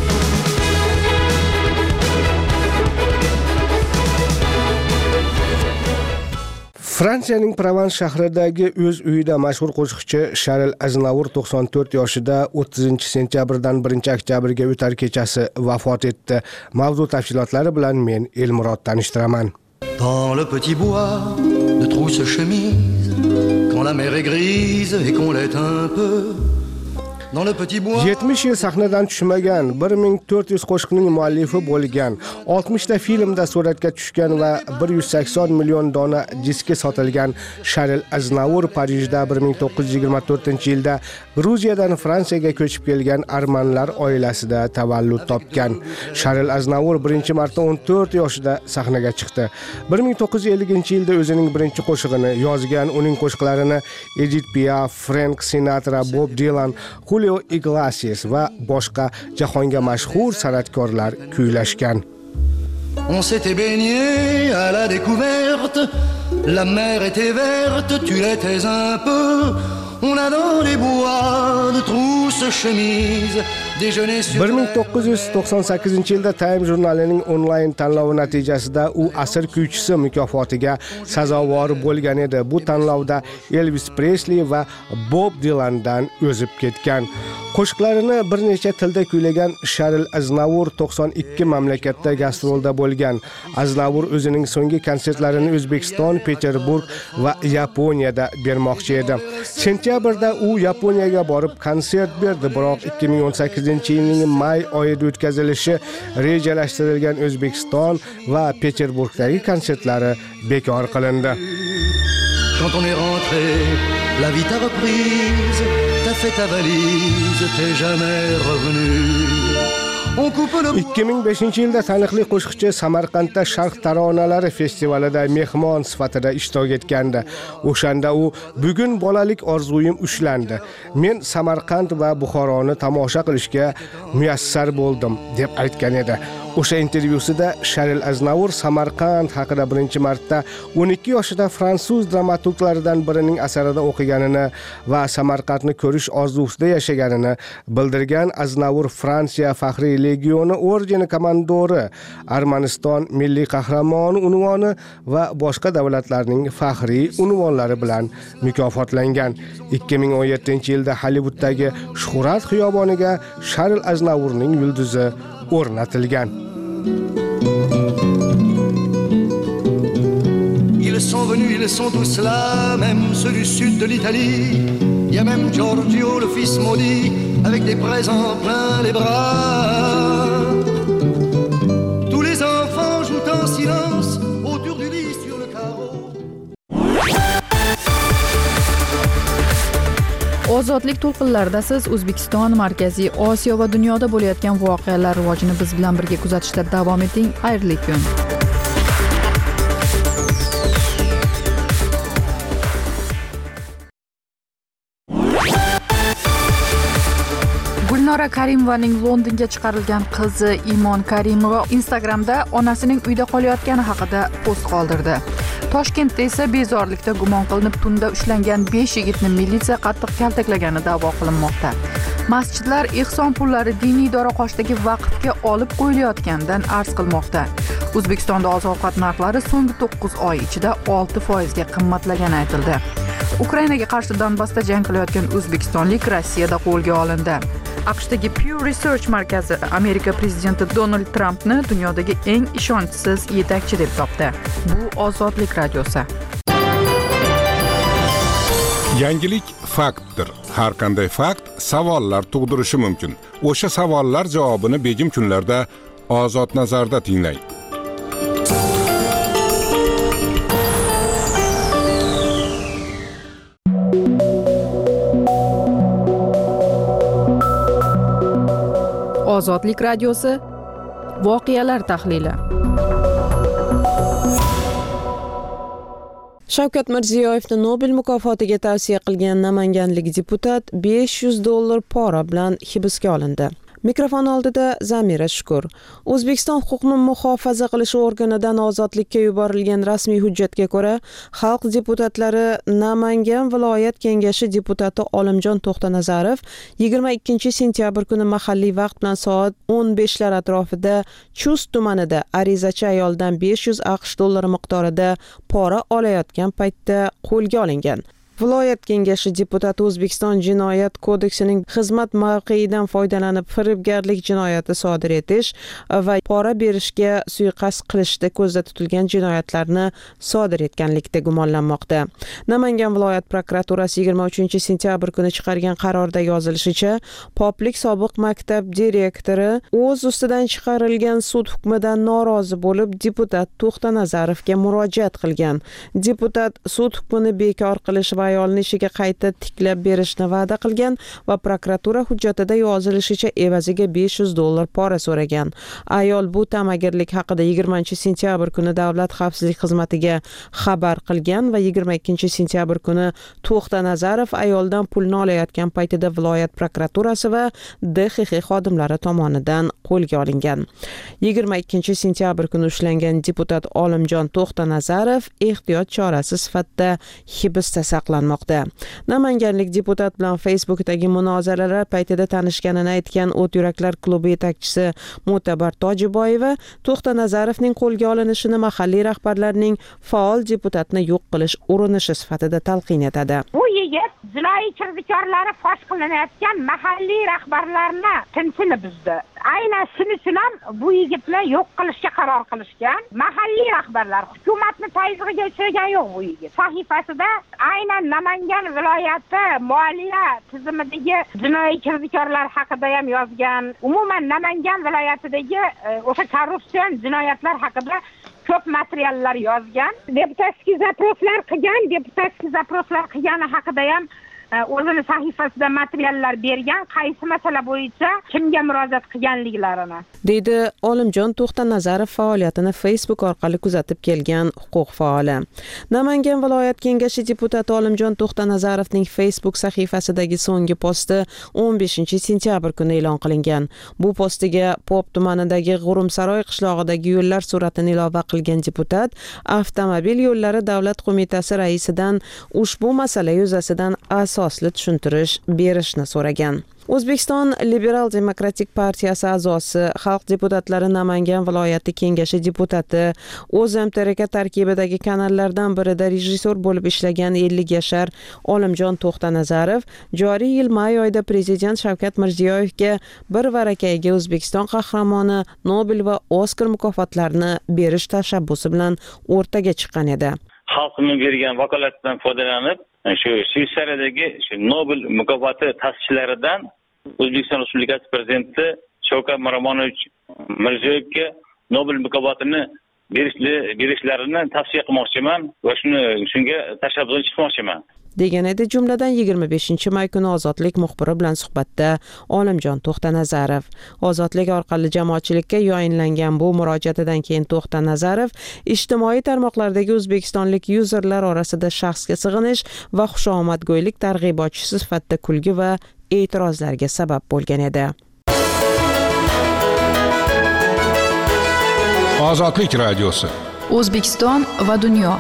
Fransiyaning Provans shahridagi o'z uyida mashhur qo'shiqchi Sharl Aznavour to'qson to'rt yoshida o'ttizinchi sentyabrdan birinchi oktyabrga o'tar kechasi vafot etdi. Mavzu tafsilotlari bilan men Elmurod tanishtiraman. Dans le petit bois de trousse chemise, quand la mer est grise et qu'on l'est un peu, dans le petit bois. yetmish yil sahnadan tushmagan, bir ming to'rt yuz qo'shiqning muallifi bo'lgan, oltmish ta filmda suratga tushgan va bir yuz sakson million dona diski sotilgan Sharl Aznavour Parijda bir ming to'qqiz yuz yigirma to'rtinchi yilda Gruziyadan Fransiyaga ko'chib kelgan armanlar oilasida tavallud topgan. Sharl Aznavour birinchi marta o'n to'rt yoshida sahnaga chiqdi. bir ming to'qqiz yuz ellinchi yilda o'zining birinchi qo'shig'ini yozgan, uning qo'shiqlarini Edith Piaf, Frank Sinatra, Bob Dylan, Julio Iglesias va boshqa jahonga mashhur san'atkorlar kuylashgan. On s'était baigné à la découverte, la mer était verte, tu l'étais un peu. On a dans les bois de trousses chemises déjeuner sur. bir ming to'qqiz yuz to'qson sakkizinchi yilda Time jurnalining onlayn tanlovi natijasida u asr kuychisi mukofotiga sazovor bo'lgan edi. Bu tanlovda Elvis Presley va Bob Dylandan o'zib ketgan. Qo'shiqlarini bir necha tilda kuylagan Sharl Aznavour to'qson ikki mamlakatda gastrolda bo'lgan. Aznavour o'zining so'nggi konsertlarini O'zbekiston, Peterburg va Yaponiyada bermoqchi edi. Sentyabrda u Yaponiyaga borib konsert berdi, biroq ikki ming o'n sakkizinchi yilning may oyida o'tkazilishi rejalashtirilgan O'zbekiston va Peterburgdagi konsertlari bekor qilindi. Quand on est rentré, la vie t'a reprise, t'as fait ta valise, t'es jamais revenu. ikki ming beshinchi yilda taniqli qo'shiqchi Samarqandda Sharq taronalari festivalida mehmon sifatida ishtirok etgandi. O'shanda u bugun bolalik orzuyim ushlandi. Men Samarqand va Buxoroni tomosha qilishga muyassar bo'ldim deb aytgan edi. O'sha intervyusida Sharl Aznavour Samarqand haqida birinchi marta o'n ikki yoshida fransuz dramaturglaridan birining asarida o'qiganini va Samarqandni ko'rish orzusida yashaganini bildirgan. Aznavour Fransiya faxriy legioni ordeni komandori, Armaniston milliy qahramoni unvoni va boshqa davlatlarning faxriy unvonlari bilan mukofotlangan. ikki ming o'n yettinchi yilda Hollywooddagi Shuhrat xiyoboniga Sharl Aznavourning yulduzi o'rnatilgan. Il Ils sont venus, ils sont tous là, même ceux du sud de l'Italie. Il y a même Giorgio, le fils maudit, avec des présents plein les bras. Tous les enfants jouent en silence autour du lit sur le carreau. Ozodlik to'lqinlarida siz O'zbekiston, Markaziy Osiyo va dunyoda bo'layotgan voqealar rivojini biz bilan birga kuzatishda davom eting. Xayrli kun. Gulnora Karimovaning Londonga chiqarilgan qizi Imon Karimova Instagramda onasining uyda qolayotgani haqida post qoldirdi. Toshkentda esa bezorilikda gumon qilinib tunda ushlangan besh yigitni militsiya qattiq kaltaklagani da'vo qilinmoqda. Masjidlar ehson pullari diniy idora qoshidagi vaqfga olib qo'yilayotganidan arz qilmoqda. O'zbekistonda oziq-ovqat narxlari so'nggi to'qqiz oy ichida olti foizga qimmatlagani aytildi. Ukrainaga qarshi Donbassda jang qilayotgan o'zbekistonlik Rossiyada qo'lga olindi. AQShdagi Pew Research markazi Amerika prezidenti Donald Trampni dunyodagi eng ishonchsiz yetakchi deb topdi. Bu Ozodlik radiosi. Yangilik faktdir. Har qanday fakt savollar tug'dirishi mumkin. O'sha savollar javobini begim kunlarda Ozod nazarda tinglang. Ozodlik radiosi voqealar tahlili. Shavkat Mirziyoyevni Nobel mukofotiga tavsiya qilgan namanganlik deputat besh yuz dollar pora bilan hibsga olindi. Mikrofon oldida Zamira Shukur. O'zbekiston huquqni muhofaza qilish organidan ozodlikka yuborilgan rasmiy hujjatga ko'ra, xalq deputatlari Namangan viloyat kengashi deputati Olimjon To'xtanazarov yigirma ikkinchi sentyabr kuni mahalliy vaqt bilan soat o'n beshlar atrofida Chust tumanida arizachi ayoldan besh yuz aqsh dollari miqdorida pora olayotgan paytda qo'lga olingan. Viloyat kengashi deputati O'zbekiston Jinoyat kodeksining xizmat mavqeidan foydalanib firibgarlik jinoyati sodir etish va pora berishga suiqasd qilishda ko'zda tutilgan jinoyatlarni sodir etganlikda gumonlanmoqda. Namangan viloyat prokuraturasi yigirma uchinchi sentyabr kuni chiqargan qarorda yozilishicha, Poplik sobiq maktab direktori o'z ustidan chiqarilgan sud hukmidan norozi bo'lib, deputat To'xtanazarovga murojaat qilgan. Deputat sud hukmini bekor qilish va ayolni ishiga qayta tiklab berishni va'da qilgan va prokuratura hujjatida yozilishicha evaziga besh yuz dollar pora so'ragan. Ayol bu ta'magirlik haqida yigirmanchi sentyabr kuni Davlat xavfsizlik xizmatiga xabar qilgan va yigirma ikkinchi sentyabr kuni To'xtanazarov ayoldan pulni olayotgan paytida viloyat prokuraturasi va D X X xodimlari tomonidan qo'lga olingan. yigirma ikkinchi sentyabr kuni ushlangan deputat Olimjon To'xtanazarov ehtiyot chorasi sifatida hibsda saqlanmoqda. Namanganlik deputat bilan Facebookdagi munozaralar paytida tanishganini aytgan O't yuraklar klubi yetakchisi Mo'tabar Tojiboyeva To'xtanazarovning qo'lga olinishini mahalliy rahbarlarning faol deputatni yo'q qilish urinishi sifatida talqin etadi. Bu yigit jinoiy kirdikorlari fosh qilinayotgan mahalliy rahbarlarni tinchini buzdi. Aynan shuning uchun ham bu yigitni yo'q qilishga qaror qilishgan. Mahalliy rahbarlar hukumatni tayzig'iga uchragan yo'q bu yigit. Sahifasida aynan Namangan viloyati moliya tizimidagi jinoiy kirdikorlar haqida ham yozgan. Umuman Namangan viloyatidagi o'sha korrupsion jinoyatlar haqida ko'p materiallar yozgan. Deputatskiy zaproslar qilgan, deputatskiy zaproslar qilgani haqida ham o'zini sahifasida materiallar bergan, qaysi masala bo'yicha kimga murojaat qilganliklarini. Deydi Olimjon To'xtanazarov faoliyatini Facebook orqali kuzatib kelgan huquq faoli. Namangan viloyat kengashi deputati Olimjon To'xtanazarovning Facebook sahifasidagi so'nggi posti o'n beshinchi sentyabr kuni e'lon qilingan. Bu postiga Pop tumanidagi G'urumsaroy qishlog'idagi yo'llar suratini ilova qilgan deputat avtomobil yo'llari davlat qo'mitasi raisidan ushbu masala yuzasidan asosli tushuntirish berishni so'ragan. O'zbekiston Liberal demokratik partiyasi a'zosi, xalq deputatlari Namangan viloyati kengashi deputati, O'zMTRK tarkibidagi kanallardan birida rejissor bo'lib ishlagan ellik yashar Olimjon To'xtanazarov joriy yil may oyida prezident Shavkat Mirziyoyevga bir varakayga O'zbekiston qahramoni Nobel va Oskar mukofotlarini berish tashabbusi bilan o'rtaga chiqqan edi. xalqning bergan vakolatidan foydalanib, shu Shveysariyadagi shu Nobel mukofoti ta'sischilaridan O'zbekiston Respublikasi prezidenti Shavkat Miromonovich Mirziyoyevga Nobel mukofotini berishlarini tavsiya qilmoqchiman va shuni shunga tashabbus chiqmoqchiman. degan edi jumladan yigirma beshinchi may kuni Ozodlik muxbiri bilan suhbatda Olimjon To'xtanazarov. Ozodlik orqali jamoatchilikka yoyinlangan bu murojaatidan keyin To'xtanazarov ijtimoiy tarmoqlardagi o'zbekistonlik yuzerlar orasida shaxsga sig'inish va xushomadgo'ylik targ'ibotchisi sifatida kulgi va e'tirozlarga sabab bo'lgan edi. Ozodlik radiosi. O'zbekiston va dunyo.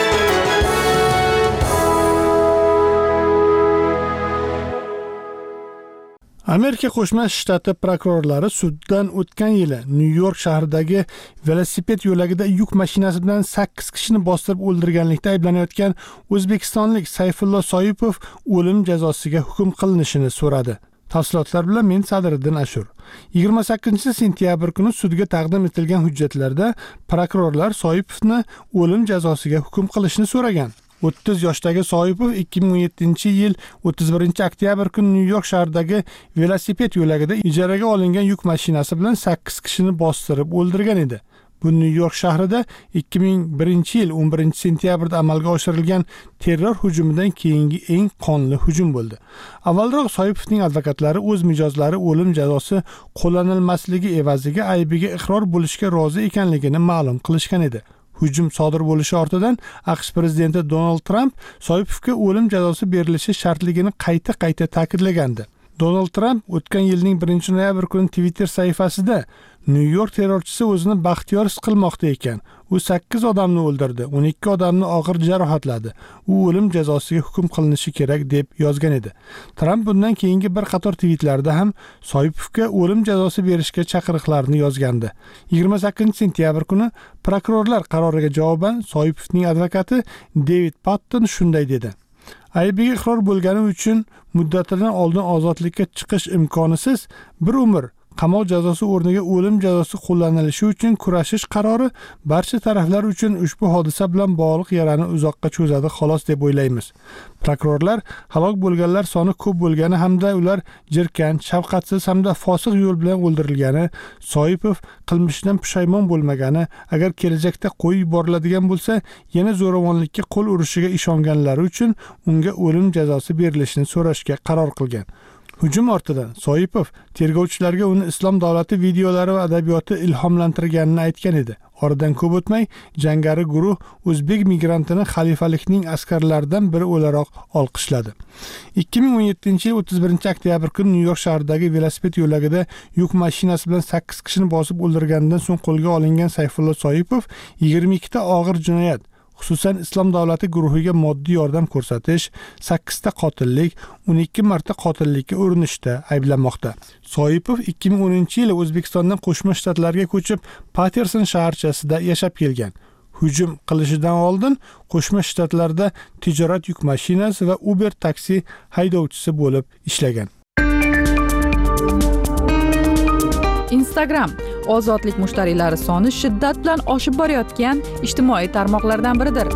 Amerika Qo'shma Shtati prokurorlari suddan o'tgan yili Nyu-York shahridagi velosiped yo'lagida yuk mashinasi bilan sakkiz kishini bostirib o'ldirganlikda ayblanayotgan o'zbekistonlik Sayfullo Soipov o'lim jazosiga hukm qilinishini so'radi. Tafsilotlar bilan men Sadriddin Ashur. yigirma sakkizinchi sentyabr kuni sudga taqdim etilgan hujjatlarda prokurorlar Soipovni o'lim jazosiga hukm qilishni so'ragan. o'ttiz yoshdagi Soipov ikki ming o'n yettinchi yil o'ttiz birinchi oktyabr kuni Nyu-York shahridagi velosiped yo'lagida ijaraga olingan yuk mashinasi bilan sakkiz kishini bostirib o'ldirgan edi. Bu Nyu-York shahrida ikki ming birinchi yil o'n birinchi sentyabrda amalga oshirilgan terror hujumidan keyingi eng qonli hujum bo'ldi. Avvalroq Soipovning advokatlari o'z mijozlari o'lim jazosi qo'llanilmasligi evaziga aybiga iqror bo'lishga rozi ekanligini ma'lum qilishgan edi. Hujum sodir bo'lishi ortidan AQSh prezidenti Donald Trump Soipovga o'lim jazosi berilishi shartligini qayta-qayta ta'kidlagandi. Donald Trump o'tgan yilning birinchi noyabr kuni Twitter sahifasida Nyu-York terrorchisi o'zini baxtiyor his qilmoqda ekan. U sakkiz odamni o'ldirdi, o'n ikki odamni og'ir jarohatladi. U o'lim jazosiga hukm qilinishi kerak deb yozgan edi. Trump bundan keyingi bir qator tweetlarda ham Soipovga o'lim jazosi berishga chaqiriqlarni yozgandi. yigirma sakkizinchi sentyabr kuni prokurorlar qaroriga javoban Soipovning advokati David Patton shunday dedi: Aybiga iqror bo'lgani uchun muddatidan oldin ozodlikka chiqish imkonisiz bir umr qamoq jazosi o'rniga o'lim jazosi qo'llanilishi uchun kurashish qarori barcha taraflar uchun ushbu hodisa bilan bog'liq yarani uzoqqa cho'zadi xolos deb o'ylaymiz. Prokurorlar halok bo'lganlar soni ko'p bo'lgani hamda ular jirkanch, shafqatsiz hamda fosiq yo'l bilan o'ldirilgani, Soipov qilmishidan pushaymon bo'lmagani, agar kelajakda qo'yib yuboriladigan bo'lsa, yana zo'ravonlikka qo'l urishiga ishonganlari uchun unga o'lim jazosi berilishini so'rashga qaror qilgan. Hujum ortidan Soipov tergovchilarga uni Islom davlati videolari va adabiyoti ilhomlantirganini aytgan edi. Oradan ko'p o'tmay jangari guruh o'zbek migrantini xalifalikning askarlaridan biri o'laroq olqishladi. ikki ming o'n yettinchi yil o'ttiz birinchi oktyabr kuni Nyu-York shahridagi velosiped yo'lagida yuk mashinasi bilan sakkiz kishini bosib o'ldirganidan so'ng qo'lga olingan Sayfullo Soipov yigirma ikkita og'ir jinoyat, xususan Islom davlati guruhiga moddiy yordam ko'rsatish, sakkizta qotillik, o'n ikki marta qotillikka urinishda ayblanmoqda. Soipov ikki ming o'ninchi yili O'zbekistondan Qo'shma Shtatlarga ko'chib, Paterson shaharchasida yashab kelgan. Hujum qilishidan oldin Qo'shma Shtatlarda tijorat yuk mashinasi va Uber taksi haydovchisi bo'lib ishlagan. Instagram ozodlik mushtariylari soni shiddat bilan oshib borayotgan ijtimoiy tarmoqlardan biridir.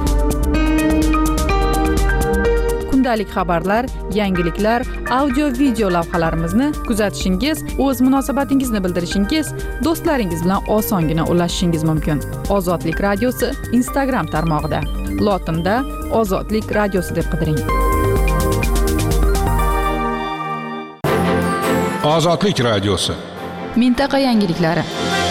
Kundalik xabarlar, yangiliklar, audio-video lavhalarimizni kuzatishingiz, o'z munosabatingizni bildirishingiz, do'stlaringiz bilan osongina ulashishingiz mumkin. Ozodlik radiosi Instagram tarmog'ida. Lotinda Ozodlik radiosi deb qidiring. Ozodlik radiosi. Mintaqa yangiliklari.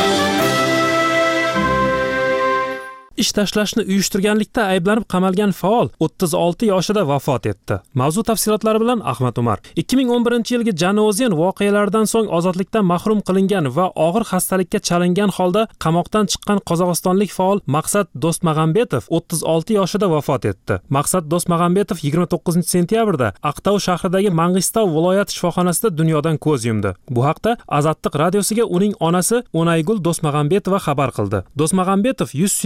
Ish tashlashni uyushtirganlikda ayblanib qamalgan faol o'ttiz olti yoshida vafot etdi. Mavzu tafsilotlari bilan Ahmad Umar. ikki ming o'n birinchi yilgi Janozien voqealaridan so'ng ozodlikdan mahrum qilingan va og'ir xastalikka chalingan holda qamoqdan chiqqan qozog'istonlik faol Maqsad Do'stmag'ambetov o'ttiz olti yoshida vafot etdi. Maqsad Do'stmag'ambetov yigirma to'qqizinchi sentyabrda Aqtau shahridagi Mang'istov viloyati shifoxonasida dunyodan ko'z yumdi. Bu haqda Azatliq radiosiga uning onasi O'naygul Do'stmag'ambetova xabar qildi. Do'stmag'ambetov yuz suyagining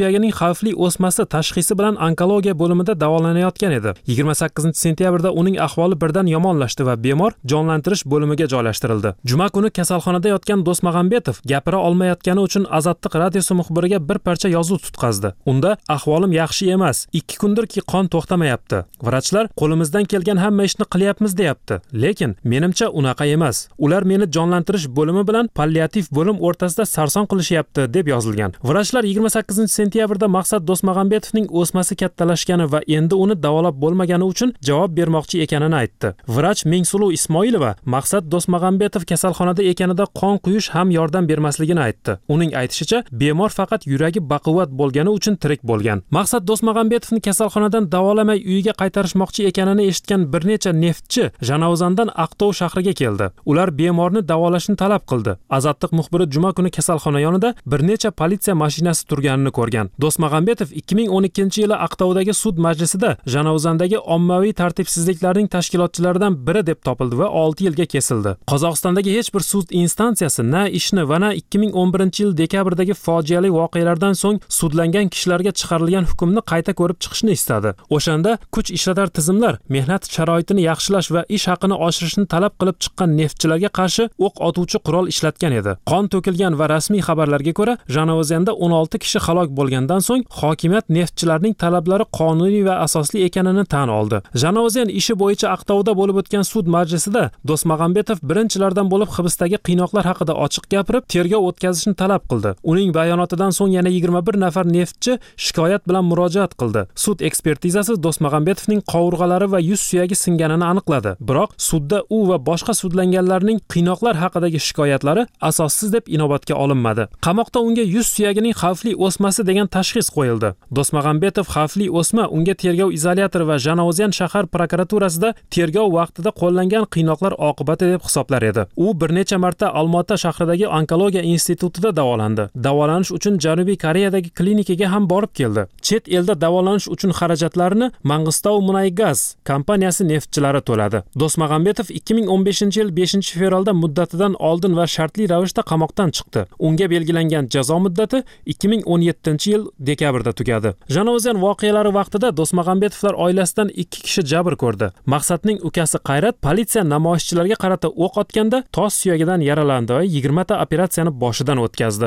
xavfli o'smasi tashxisi bilan onkologiya bo'limida davolanayotgan edi. yigirma sakkizinchi sentyabrda uning ahvoli birdan yomonlashdi va bemor jonlantirish bo'limiga joylashtirildi. Juma kuni kasalxonada yotgan Do'stmag'ambetov gapira olmayotgani uchun Azotliq radiosi muxbiriga bir parcha yozuv tutqazdi. Unda ahvolim yaxshi emas, ikki kundirki qon to'xtamayapti. Vrachlar qo'limizdan kelgan hamma ishni qilyapmiz deyapti. Lekin menimcha unaqa emas. Ular meni jonlantirish bo'limi bilan palliativ bo'lim o'rtasida sarson qilishyapti deb yozilgan. Vrachlar yigirma sakkizinchi sentyabrda Maqsad Do'stmag'ambetovning o'smasi kattalashgani va endi uni davolab bo'lmagani uchun javob bermoqchi ekanini aytdi. Vrach Mengsuluv Ismoilova Maqsad Do'stmag'ambetov kasalxonada ekanida qon quyish ham yordam bermasligini aytdi. Uning aytishicha, bemor faqat yuragi baquvvat bo'lgani uchun tirik bo'lgan. Maqsad Do'stmag'ambetovni kasalxonadan davolamay uyiga qaytarishmoqchi ekanini eshitgan bir necha neftchi Janavzandan Aqtov shahriga keldi. Ular bemorni davolashni talab qildi. Azotliq muxbiri juma kuni kasalxona yonida bir necha politsiya mashinasi turganini ko'rgan. Do'stmag'ambetov ikki ming o'n ikkinchi yili Aqtovdagi sud majlisida Janavzandagi ommaviy tartibsizliklarning tashkilotchilaridan biri deb topildi va olti yilga kesildi. Qozog'istondagi hech bir sud instansiyasi na ishni va na ikki ming o'n birinchi yil dekabrdagi fojiali voqealardan so'ng sudlangan kishilarga chiqarilgan hukmni qayta ko'rib chiqishni istadi. O'shanda kuch ishlatar tizimlar mehnat sharoitini yaxshilash va ish haqini oshirishni talab qilib chiqqan neftchilarga qarshi o'q otuvchi qurol ishlatgan edi. Qon to'kilgan va rasmiy xabarlarga ko'ra, Janavzanda o'n olti kishi halok bo'lgandan so'ng hokimiyat neftchilarning talablari qonuniy va asosli ekanini tan oldi. Janavzan ishi bo'yicha Aqtovda bo'lib o'tgan sud majlisida Do'stmag'ambetov birinchilardan bo'lib hibsdagi qiynoqlar haqida ochiq gapirib, tergov o'tkazishni talab qildi. Uning bayonotidan so'ng yana yigirma bir nafar neftchi shikoyat bilan murojaat qildi. Sud ekspertizasi Do'stmag'ambetovning qovurg'alari va yuz suyagi singanini aniqladi. Biroq sudda u va boshqa sudlanganlarning qiynoqlar haqidagi shikoyatlari asossiz deb inobatga olinmadi. Qamoqda unga yuz suyagining xavfli o'smasi degan tashxis qo'yildi. Do'stmag'ambetov xavfli o'sma unga tergov izolyatori va Janavzan shahar prokuraturasida tergov vaqtida qo'llangan qiynoqlar oqibati deb hisoblar edi. U bir necha marta Olmaota shahridagi onkologiya institutida davolandi. Davolanish uchun Janubiy Koreyadagi klinikaga ham borib keldi. Chet elda davolanish uchun xarajatlarini Mang'istov Munaygaz kompaniyasi neftchilari to'ladi. Do'stmag'ambetov ikki ming o'n beshinchi yil beshinchi fevralda muddatidan oldin va shartli ravishda qamoqdan chiqdi. Unga belgilangan jazo muddati ikki ming o'n yettinchi yil dekabrda tugadi. Janavzan voqealari vaqtida Do'stmag'ambetovlar oilasidan ikki kishi jabr ko'rdi. Maqsadning ukasi Qayrat politsiya namoyishchilarga qarata o'q otganda tos suyagidan yaralandi va yigirma ta operatsiyani boshidan o'tkazdi.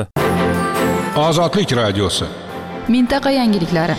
Ozodlik radiosi. Mintaqa yangiliklari.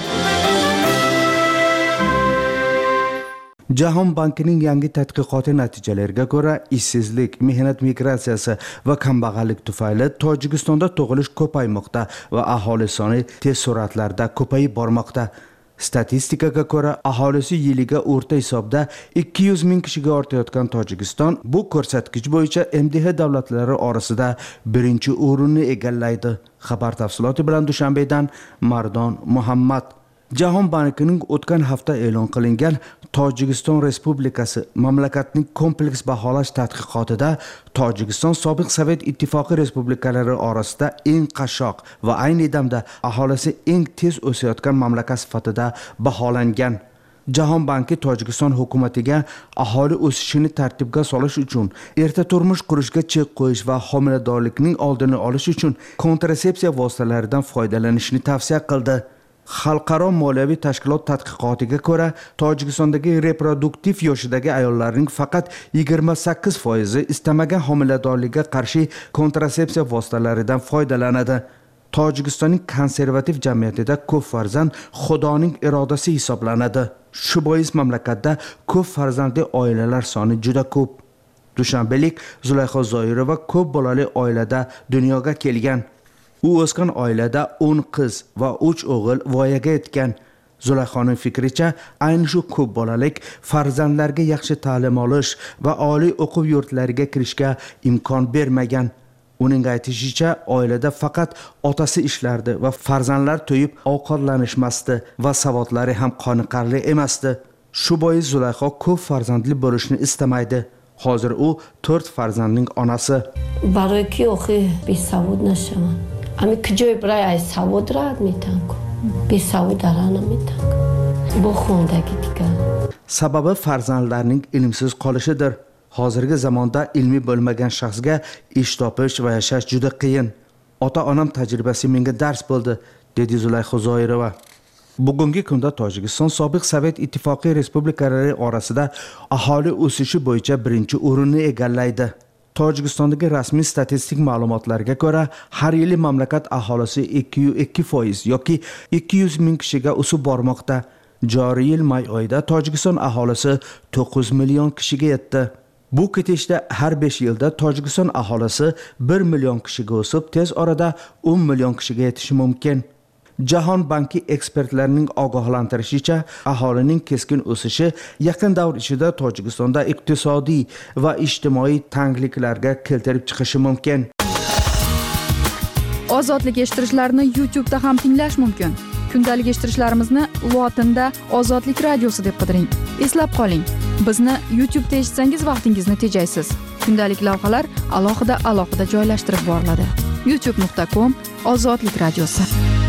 Jahon bankining yangi tadqiqoti natijalariga ko'ra, ishsizlik, mehnat migratsiyasi va kambag'allik tufayli Tojikistonda tug'ilish ko'paymoqda va aholi soni tez sur'atlarda ko'payib bormoqda. Statistikaga ko'ra, aholisi yiliga o'rta hisobda ikki yuz ming kishiga ortayotgan Tojikiston bu ko'rsatkich bo'yicha M D H davlatlari orasida birinchi o'rinni egallaydi. Xabar tafsiloti bilan Dushanbedan Mardon Muhammad. Jahon bankining o'tgan hafta e'lon qilingan Tojikiston Respublikasi mamlakatning kompleks baholash tadqiqotida Tojikiston sobiq Sovet ittifoqi respublikalari orasida eng qashshoq va ayni damda aholisi eng tez o'sayotgan mamlakat sifatida baholangan. Jahon banki Tojikiston hukumatiga aholi o'sishini tartibga solish uchun, erta turmush qurishga chek qo'yish va homiladorlikning oldini olish uchun kontrasepsiya vositalaridan foydalanishni tavsiya qildi. Xalqaro moliyaviy tashkilot tadqiqotiga ko'ra, Tojikistondagi reproduktiv yoshidagi ayollarning faqat yigirma sakkiz foizi istamagan homiladorlikka qarshi kontrasepsiya vositalaridan foydalanadi. Tojikistonning konservativ jamiyatida ko'p farzand Xudoning irodasi hisoblanadi. Shu bois mamlakatda ko'p farzandli oilalar soni juda ko'p. Dushanbelik Zulayho Zoirova ko'p bolali oilada dunyoga kelgan. U o'sgan oilada o'n qiz va uch o'g'il voyaga yetgan. Zulayxoning fikricha, ayni shu ko'p bolalik farzandlarga yaxshi ta'lim olish va oliy o'quv yurtlariga kirishga imkon bermagan. Uning aytishicha, oilada faqat otasi ishlardi va farzandlar to'yib ovqatlanishmasdi va savodlari ham qoniqarli emasdi. Shu bois Zulayxo ko'p farzandli bo'lishni istamaydi. Hozir u to'rt farzandning onasi. برای کی آخه بی سواد نشم. امی کجای برای ای سواد رد میتن کن. بی سواد دران میتن. Bu xondagi دیگه. Sababi farzandlarning ilmsiz qolishidir. Hozirgi zamonda ilmiy bo'lmagan shaxsga ish topish va yashash juda qiyin. Ota-onam tajribasi menga dars bo'ldi. dedi Zulayho Zoirova. Bugungi kunda Tojikiston sobiq Sovet ittifoqi respublikalari orasida aholi o'sishi bo'yicha birinchi o'rinni egallaydi. Tojikistondagi rasmiy statistik ma'lumotlarga ko'ra, har yili mamlakat aholisi ikki yuz ikki foiz yoki ikki yuz ming kishiga o'sib bormoqda. Joriy yil may oyida Tojikiston aholisi to'qqiz million kishiga yetdi. Bu ketishda har besh yilda Tojikiston aholisi bir million kishiga o'sib, tez orada o'n million kishiga yetishi mumkin. Jahon banki ekspertlarining ogohlantirishicha, aholining keskin o'sishi yaqin davr ichida Tojikistonda iqtisodiy va ijtimoiy tangliklarga keltirib chiqishi mumkin. Ozodlik eshittirishlarni YouTube da ham tinglash mumkin. Kundalik eshittirishlarimizni lotinda Ozodlik radiosi deb qidiring. Eslab qoling, bizni YouTube da eshitsangiz vaqtingizni tejaysiz. Kundalik lavhalar alohida alohida joylashtirib boriladi. youtube nuqta com Ozodlik radiosi.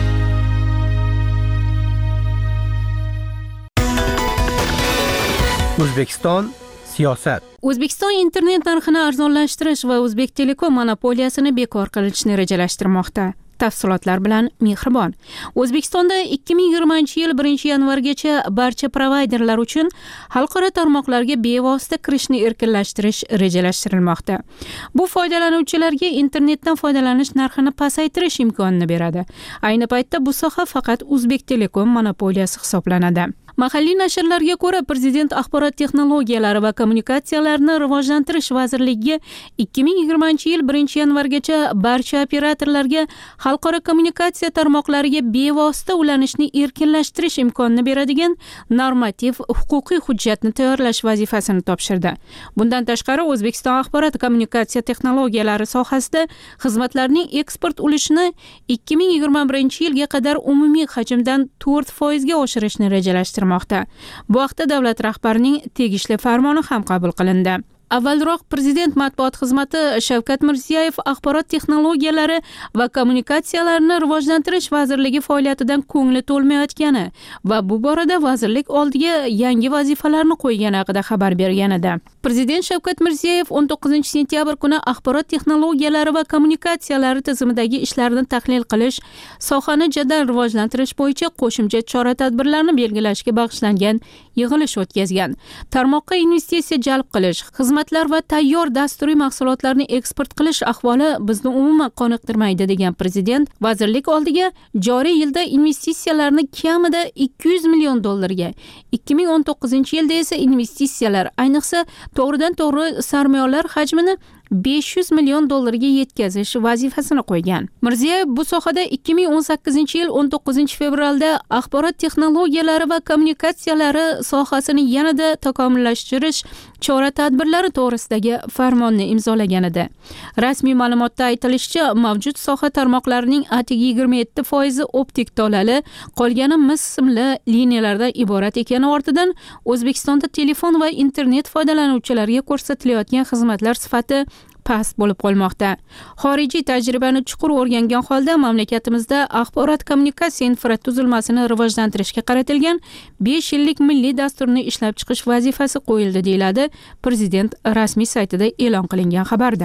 O'zbekiston siyosat. O'zbekiston internet narxini arzonlashtirish va O'zbek Telekom monopoliyasini bekor qilishni rejalashtirmoqda. Tafsilotlar bilan Mehribon. O'zbekistonda ikki ming yigirmanchi yil birinchi yanvargacha barcha provayderlar uchun xalqaro tarmoqlarga bevosita kirishni erkinlashtirish rejalashtirilmoqda. Bu foydalanuvchilarga internetdan foydalanish narxini pasaytirish imkonini beradi. Ayni paytda bu soha faqat O'zbek Telekom monopoliyasi hisoblanadi. Mahalliy nashrlarga ko'ra, Prezident axborot texnologiyalari va kommunikatsiyalarini rivojlantirish vazirligiga ikki ming yigirmanchi yil birinchi yanvargacha barcha operatorlarga xalqaro kommunikatsiya tarmoqlariga bevosita ulanishni erkinlashtirish imkonini beradigan normativ huquqiy hujjatni tayyorlash vazifasini topshirdi. Bundan tashqari, O'zbekiston axborot kommunikatsiya texnologiyalari sohasida xizmatlarning eksport ulushini ikki ming yigirma birinchi yilga qadar umumiy hajmdan to'rt foizga oshirishni rejalashtirmoqda. Bu haqda davlat rahbarining tegishli farmoni ham qabul qilindi. Avvalroq Prezident matbuot xizmati Shavkat Mirziyoyev axborot texnologiyalari va kommunikatsiyalarini rivojlantirish vazirligi faoliyatidan ko'ngli to'lmayotgani va bu borada vazirlik oldiga yangi vazifalarni qo'ygani haqida xabar bergan edi. Prezident Shavkat Mirziyoyev o'n to'qqizinchi sentyabr kuni axborot texnologiyalari va kommunikatsiyalari tizimidagi ishlarni tahlil qilish, sohani jadal rivojlantirish bo'yicha qo'shimcha chora-tadbirlarni belgilashga bag'ishlangan yig'ilish o'tkazgan. Tarmoqqa investitsiya jalb qilish, xizmatlar va tayyor dasturiy mahsulotlarni eksport qilish ahvoli bizni umuman qoniqtirmaydi degan Prezident vazirlik oldiga joriy yilda investitsiyalarni kamida ikki yuz million dollarga, ikki ming o'n to'qqizinchi yilda esa investitsiyalar, ayniqsa to'g'ridan to'g'ri sarmoyalar hajmini besh yuz million dollarga yetkazish vazifasini qo'ygan. Mirziyoyev bu sohada ikki ming o'n sakkizinchi yil o'n to'qqizinchi fevralda axborot texnologiyalari va kommunikatsiyalari sohasini yanada takomillashtirish chora-tadbirlari to'g'risidagi farmonni imzolagan edi. Rasmiy ma'lumotda aytilishicha, mavjud soha tarmoqlarining atigi yigirma yetti foizi optik tolali, qolgani mis simli liniyalardan iborat ekani ortidan O'zbekistonda telefon va internet foydalanuvchilariga ko'rsatilayotgan xizmatlar sifati past bo'lib qolmoqda. Xorijiy tajribani chuqur o'rgangan holda mamlakatimizda axborot kommunikatsiya infratuzilmasini rivojlantirishga qaratilgan besh yillik milliy dasturni ishlab chiqish vazifasi qo'yildi, deyiladi Prezident rasmiy saytida e'lon qilingan xabarda.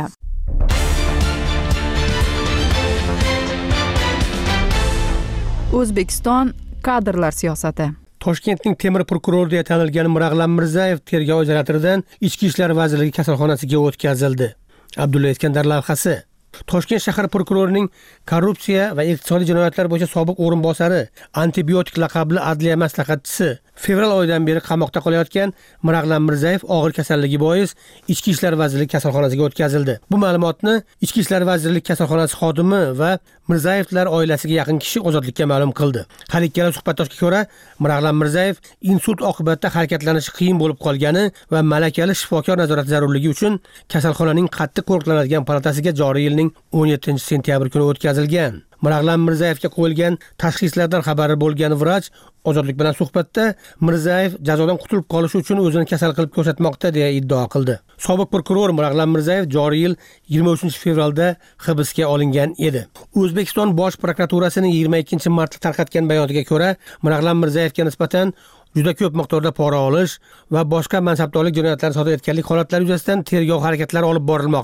O'zbekiston kadrlar siyosati. Toshkentning temir prokurori deya tanilgan Mirag'lam Mirzayev tergov izolyatoridan Ichki ishlar vazirligi kasalxonasiga o'tkazildi. Abdulla Iskandar lavhasi. Toshkent shahar prokurorining korrupsiya va iqtisodiy jinoyatlar bo'yicha sobiq o'rinbosari, antibiotik laqabli adliya maslahatchisi fevral oyidan beri qamoqda qolayotgan Mirag'lam Mirzayev og'ir kasalligi bois Ichki ishlar vazirligi kasalxonasiga o'tkazildi. Bu ma'lumotni Ichki ishlar vazirligi kasalxonasi xodimi va Mirzayevlar oilasiga yaqin kishi Ozodlikka ma'lum qildi. Har ikkala suhbatdoshga ko'ra, Mirag'lam Mirzayev insult oqibatida harakatlanishi qiyin bo'lib qolgani va malakali shifokor nazorati zarurligi uchun kasalxonaning qattiq qo'riqlanadigan palatasiga joriy yilning o'n yettinchi sentyabr kuni o'tkazilgan. Mirag'lam Mirzayevga qo'yilgan tashxislardan xabari bo'lgan vrach Ozodlik bilan suhbatda Mirzayev jazodan qutulib qolish uchun o'zini kasal qilib ko'rsatmoqda deya iddao qildi. Sobiq prokuror Mirag'lam Mirzayev joriy yil yigirma uchinchi fevralda hibsga olingan edi. O'zbekiston Bosh prokuraturasining yigirma ikkinchi martda tarqatgan bayonotiga ko'ra, Mirag'lam Mirzayevga nisbatan juda ko'p miqdorda pora olish va boshqa mansabdorlik jinoyatlarini sodir etganlik holatlari yuzasidan tergov harakatlari olib borilmoqda.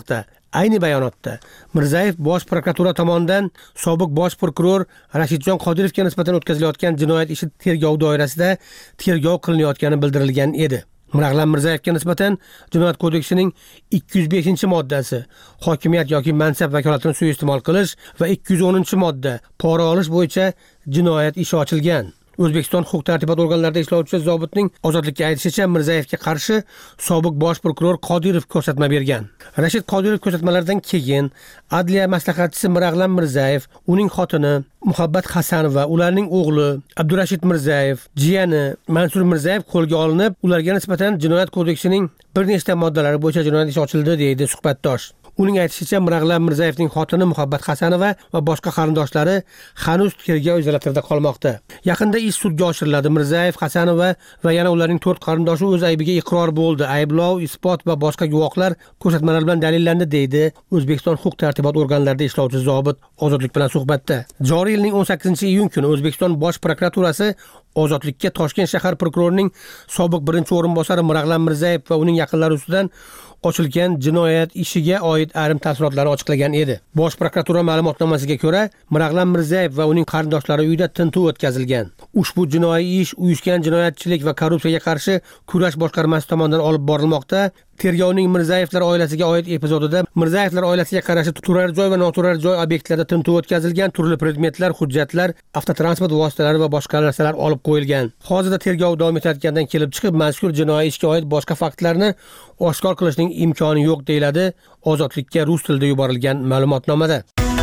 Ayni bayonotda Mirzayev bosh prokuratura tomonidan sobiq bosh prokuror Rashidjon Qodirovga nisbatan o'tkazilayotgan jinoyat ishi tergov doirasida tergov qilinayotgani bildirilgan edi. Mirag'lan Mirzayevga nisbatan Jinoyat kodeksining ikki yuz beshinchi moddasi hokimiyat yoki mansab vakolatini suiiste'mol qilish va ikki yuz o'ninchi modda pora olish bo'yicha jinoyat ishi ochilgan. O'zbekiston huquq-tartibot organlarida ishlovchi zobitning ozodlikka aytishicha, Mirzayevga qarshi sobiq bosh prokuror Qodirov ko'rsatma bergan. Rashid Qodirov ko'rsatmalaridan keyin adliya maslahatchisi Mirag'lan Mirzayev, uning xotini Muhabbat Hasanova, ularning o'g'li Abdurashid Mirzayev, jiyani Mansur Mirzayev qo'lga olinib, ularga nisbatan Jinoyat kodeksining bir nechta moddalari bo'yicha jinoyat ishi ochildi, deydi suhbatdosh. Uning aytishicha, Mirag'lan Mirzayevning xotini Muhabbat Hasanova va boshqa qarindoshlari hanuz tergov izolatorida qolmoqda. Yaqinda ish sudga oshiriladi. Mirzayev, Hasanova va yana ularning to'rt qarindoshi o'z aybiga iqror bo'ldi. Ayblov, isbot va boshqa guvohlar ko'rsatmalar bilan dalillandi, deydi O'zbekiston huquq-tartibot organlarida ishlovchi zobit Ozodlik bilan suhbatda. Joriy yilning o'n sakkizinchi iyun kuni O'zbekiston bosh prokuraturasi Ozodlikka Toshkent shahar prokurorining sobiq birinchi o'rinbosari Mirag'lan Mirzayev va uning yaqinlari ustidan ochilgan jinoyat ishiga oid ayrim tafsilotlarni ochiqlagan edi. Bosh prokuratura ma'lumotnomasiga ko'ra, Mirag'lan Mirzayev va uning qarindoshlari uyida tintuv o'tkazilgan. Ushbu jinoiy ish uyushgan jinoyatchilik va korrupsiyaga qarshi kurash boshqarmasi tomonidan olib borilmoqda. Tergovning Mirzayevlar oilasiga oid epizodida Mirzayevlar oilasiga qarshi turar joy va noturar joy obyektlarida tintuv o'tkazilgan, turli predmetlar, hujjatlar, avtotransport vositalari va boshqa narsalar olib qo'yilgan. Hozirda tergov davom etayotganidan kelib chiqib, mazkur jinoiy ishga oid boshqa faktlarni oshkor qilishning imkoni yo'q, deyiladi Ozodlikka rus tilida yuborilgan ma'lumotnomada.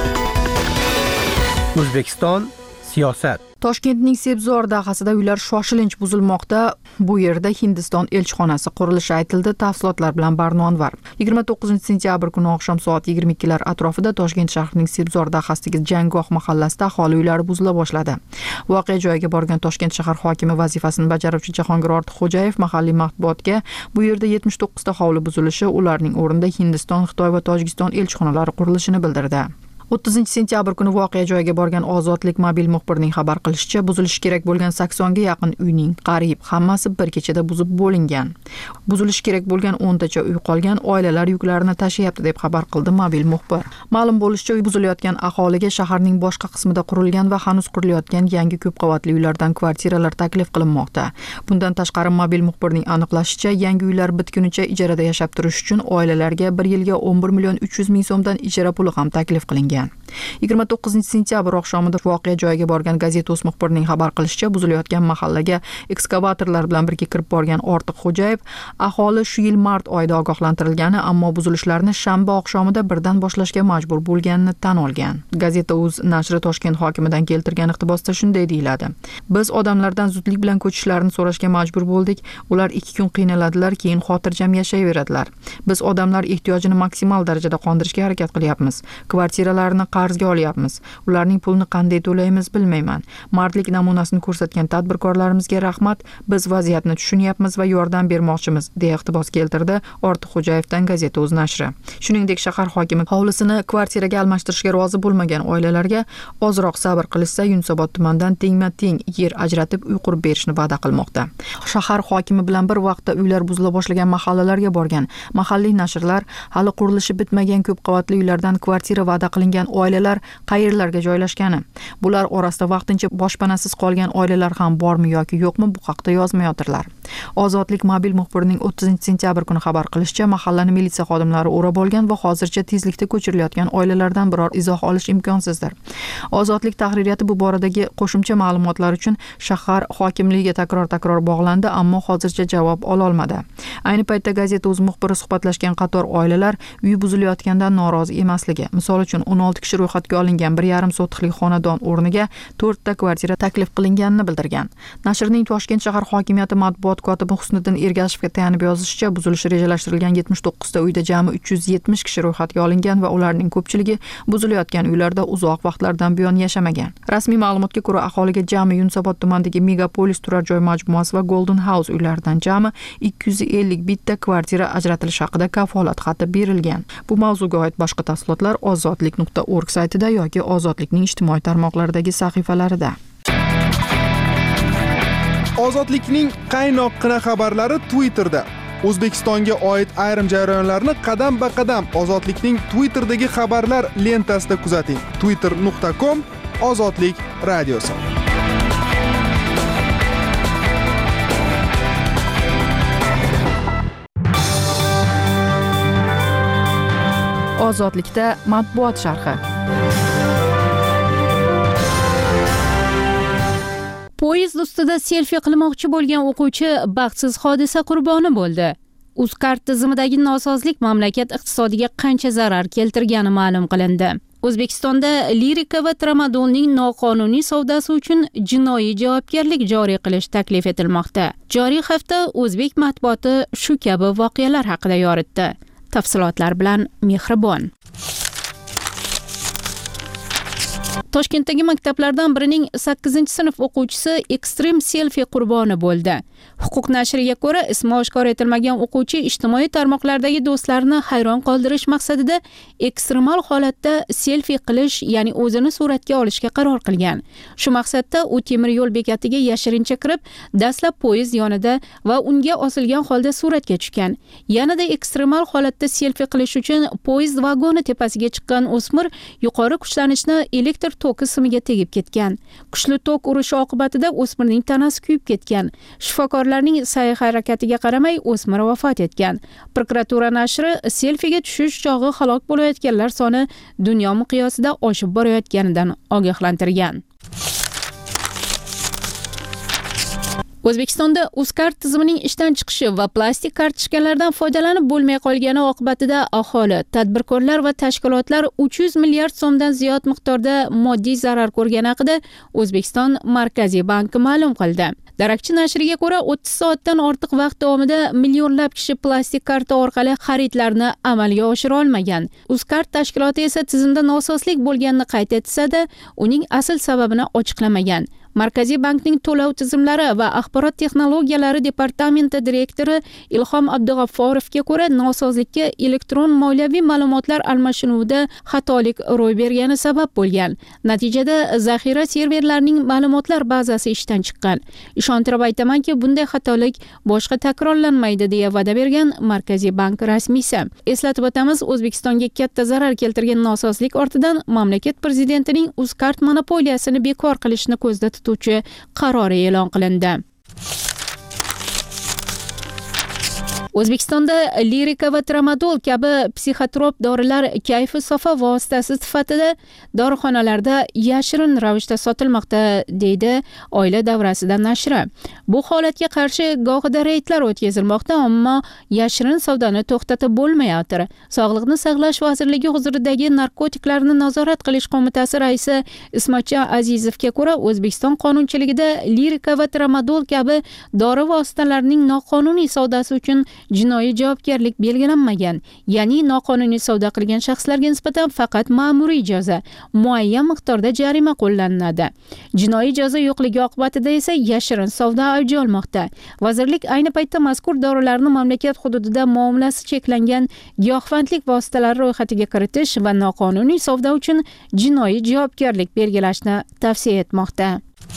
O'zbekiston siyosat. Toshkentning Sebzor dahasida uylar shoshilinch buzilmoqda. Bu yerda Hindiston elchixonasi qurilishi aytildi. Tafsilotlar bilan Barnonvar. yigirma to'qqizinchi sentyabr kuni oqshom soat yigirma ikkilar atrofida Toshkent shahrining Sebzor dahasidagi Jangoh mahallasida aholi uylari buzila boshladi. Voqea joyiga borgan Toshkent shahar hokimi vazifasini bajaruvchi Jahongir Ortiqxo'jayev mahalliy matbuotga bu yerda yetmish to'qqiz ta hovli buzilishi, ularning o'rnida Hindiston, Xitoy va Tojikiston elchixonalari qurilishini bildirdi. o'ttizinchi sentyabr kuni voqea joyiga borgan Ozodlik mobil muxbirining xabar qilishicha, buzilishi kerak bo'lgan sakson ga yaqin uyning qariyb hammasi bir kechada buzib bo'lingan. Buzilishi kerak bo'lgan o'n tacha uy qolgan, oilalar yuklarini tashiyapti deb xabar qildi mobil muxbir. Ma'lum bo'lishicha, uy buzilayotgan aholiga shaharning boshqa qismida qurilgan va hanuz qurilayotgan yangi ko'p qavatli uylardan kvartiralar taklif qilinmoqda. Bundan tashqari mobil muxbirning aniqlashicha, yangi uylar bitgunicha ijarada yashab turish uchun oilalarga bir yilga o'n bir million uch yuz ming so'mdan ijara puli ham taklif qilingan. yigirma to'qqizinchi sentyabr oqshomida voqea joyiga borgan Gazeta.uz muxbirining xabar qilishicha, buzilayotgan mahallaga ekskavatorlar bilan birga kirib borgan Ortiqxo'jayev, aholi shu yil mart oyida ogohlantirilgani, ammo buzilishlarni shanba oqshomida birdan boshlashga majbur bo'lganini tan olgan. Gazeta.uz nashri Toshkent hokimidan keltirgan iqtibosda shunday deyiladi: Biz odamlardan zudlik bilan ko'chishlarini so'rashga majbur bo'ldik. Ular ikki kun qiynaladilar, keyin xotirjam yashayveradilar. Biz odamlar ehtiyojini maksimal darajada qondirishga harakat qilyapmiz. Kvartiralar qarzga olyapmiz. Ularning pulini qanday to'laymiz bilmayman. Mardlik namunasini ko'rsatgan tadbirkorlarimizga rahmat. Biz vaziyatni tushunyapmiz va yordam bermoqchimiz, deya iqtibos keltirdi Ortiqxo'jayevdan Gazeta.uz nashri. Shuningdek, shahar hokimi hovlisini kvartiraga almashtirishga rozi bo'lmagan oilalarga ozroq sabr qilishsa, Yunusobod tumanidan tengma-teng yer ajratib uy qurib berishni va'da qilmoqda. Shahar hokimi bilan bir vaqtda uylar buzila boshlagan mahallalarga borgan mahalliy nashrlar hali qurilishi bitmagan ko'p qavatli uylardan kvartira va'da qilingan oilalar qayerlarga joylashgani, bular orasida vaqtincha boshpanasiz qolgan oilalar ham bormi yoki yo'qmi, bu haqda yozmayotirlar. Ozodlik mobil muxbirining o'ttizinchi sentyabr kuni xabar qilishicha, mahallani militsiya xodimlari o'rab olgan va hozircha tezlikda ko'chirilayotgan oilalardan biror izoh olish imkonsizdir. Ozodlik tahririyati bu boradagi qo'shimcha ma'lumotlar uchun shahar hokimligiga takror-takror bog'landi, ammo hozircha javob ola olmadi. Ayni paytda Gazeta.uz muxbiri suhbatlashgan qator oilalar uy buzilayotgandan norozi emasligi, misol uchun o'n olti kishi ro'yxatga olingan bir yarim sotixli xonadon o'rniga to'rt ta kvartira taklif qilinganini bildirgan. Nashrning Toshkent shahar hokimiyati matbuot kotibi Husniddin Ergashevga tayanib yozishicha, buzilishi rejalashtirilgan yetmish to'qqiz ta uyda jami uch yuz yetmish kishi ro'yxatga olingan va ularning ko'pchiligi buzilayotgan uylarda uzoq vaqtlardan buyon yashamagan. Rasmiy ma'lumotga ko'ra, aholiga jami Yunusobod tumanidagi Megapolis turar joy majmuasi va Golden House uylaridan jami ikki yuz ellik bitta kvartira ajratilishi haqida kafolat xati berilgan. Bu mavzuga oid boshqa tafsilotlar ozodlik nuqta org saytida yoki Ozodlikning ijtimoiy tarmoqlardagi sahifalarida. Ozodlikning qaynoqqina xabarlari Twitterda. O'zbekistonga oid ayrim jarayonlarni qadam-ba-qadam Ozodlikning Twitter'dagi xabarlar lentasida kuzating. twitter nuqta com Ozodlik radiosi. Ozodlikda matbuot sharhi. Poyezd ustida selfi qilmoqchi bo'lgan o'quvchi baxtsiz hodisa qurboni bo'ldi. Uzcard tizimidagi nosozlik mamlakat iqtisodiga qancha zarar keltirgani ma'lum qilindi. O'zbekistonda lirika va tramadolning noqonuniy savdosi uchun jinoiy javobgarlik joriy qilish taklif etilmoqda. Joriy hafta o'zbek matbuoti shu kabi voqealar haqida yoritdi. Tafsilotlar bilan Mehribon. Toshkentdagi maktablardan birining sakkizinchi sinf o'quvchisi ekstrem selfi qurboni bo'ldi. Huquq nashriga ko'ra, ismi oshkor etilmagan o'quvchi ijtimoiy tarmoqlardagi do'stlarini hayron qoldirish maqsadida ekstremal holatda selfi qilish, ya'ni o'zini suratga olishga qaror qilgan. Shu maqsadda u temir yo'l bekatiga yashirincha kirib, dastlab poyezd yonida va unga osilgan holda suratga tushgan. Yanada ekstremal holatda selfi qilish uchun poyezd vagoni tepasiga chiqqan o'smir yuqori kuchlanishni elektr toki simiga tegib ketgan. Kuchli tok urishi oqibatida o'smirning tanasi kuyib ketgan. Shifokorlarning sa'y-harakatiga qaramay o'smir vafot etgan. Prokuratura nashri selfiga tushish chog'i halok bo'layotganlar soni dunyo miqyosida oshib borayotganidan ogohlantirgan. O'zbekistonda Uzcard tizimining ishdan chiqishi va plastik kartochkalardan foydalanib bo'lmay qolgani oqibatida aholi, tadbirkorlar va tashkilotlar uch yuz milliard so'mdan ziyod miqdorda moddiy zarar ko'rgani haqida O'zbekiston Markaziy banki ma'lum qildi. Darakchi nashriga ko'ra, o'ttiz soatdan ortiq vaqt davomida millionlab kishi plastik karta orqali xaridlarni amalga oshira olmagan. Uzcard tashkiloti esa tizimda nosozlik bo'lganini qayd etsa-da, uning asl sababini ochiqlamagan. Markaziy bankning to'lov tizimlari va axborot texnologiyalari departamenti direktori Ilhom Abdug'afforovga ko'ra, nosozlikka elektron moliyaviy ma'lumotlar almashinuvida xatolik ro'y bergani sabab bo'lgan. Natijada zaxira serverlarining ma'lumotlar bazasi ishdan chiqqan. Ishontirib aytamanki, bunday xatolik boshqa takrorlanmaydi deya va'da bergan Markaziy bank rasmiysi. Eslatib o'tamiz, O'zbekistonga katta zarar keltirgan nosozlik ortidan mamlakat prezidentining Uzcard monopoliyasini bekor qilishni ko'zda tutuvchi qarori e'lon qilindi. O'zbekistonda lirika va tramadol kabi psixotrop dorilar kayfi sofa vositasi sifatida dorixonalarda yashirin ravishda sotilmoqda, deydi Oila davrasida nashri. Bu holatga qarshi gohida reydlar o'tkazilmoqda, ammo yashirin savdoni to'xtatib bo'lmayapti. Sog'liqni saqlash vazirligi huzuridagi narkotiklarni nazorat qilish qo'mitasi raisi Ismatjon Azizovga ko'ra, O'zbekiston qonunchiligida lirika va tramadol kabi dori vositalarining noqonuniy savdosi uchun jinoiy javobgarlik belgilanmagan. Ya'ni noqonuniy savdo qilgan shaxslarga nisbatan faqat ma'muriy jazo, muayyan miqdorda jarima qo'llanadi. Jinoiy jazo yo'qligi oqibatida esa yashirin savdo avj olmoqda. Vazirlik ayni paytda mazkur dorilarni mamlakat hududida muomalasi cheklangan giyohvandlik vositalari ro'yxatiga kiritish va noqonuniy savdo uchun jinoiy javobgarlik belgilashni tavsiya etmoqda.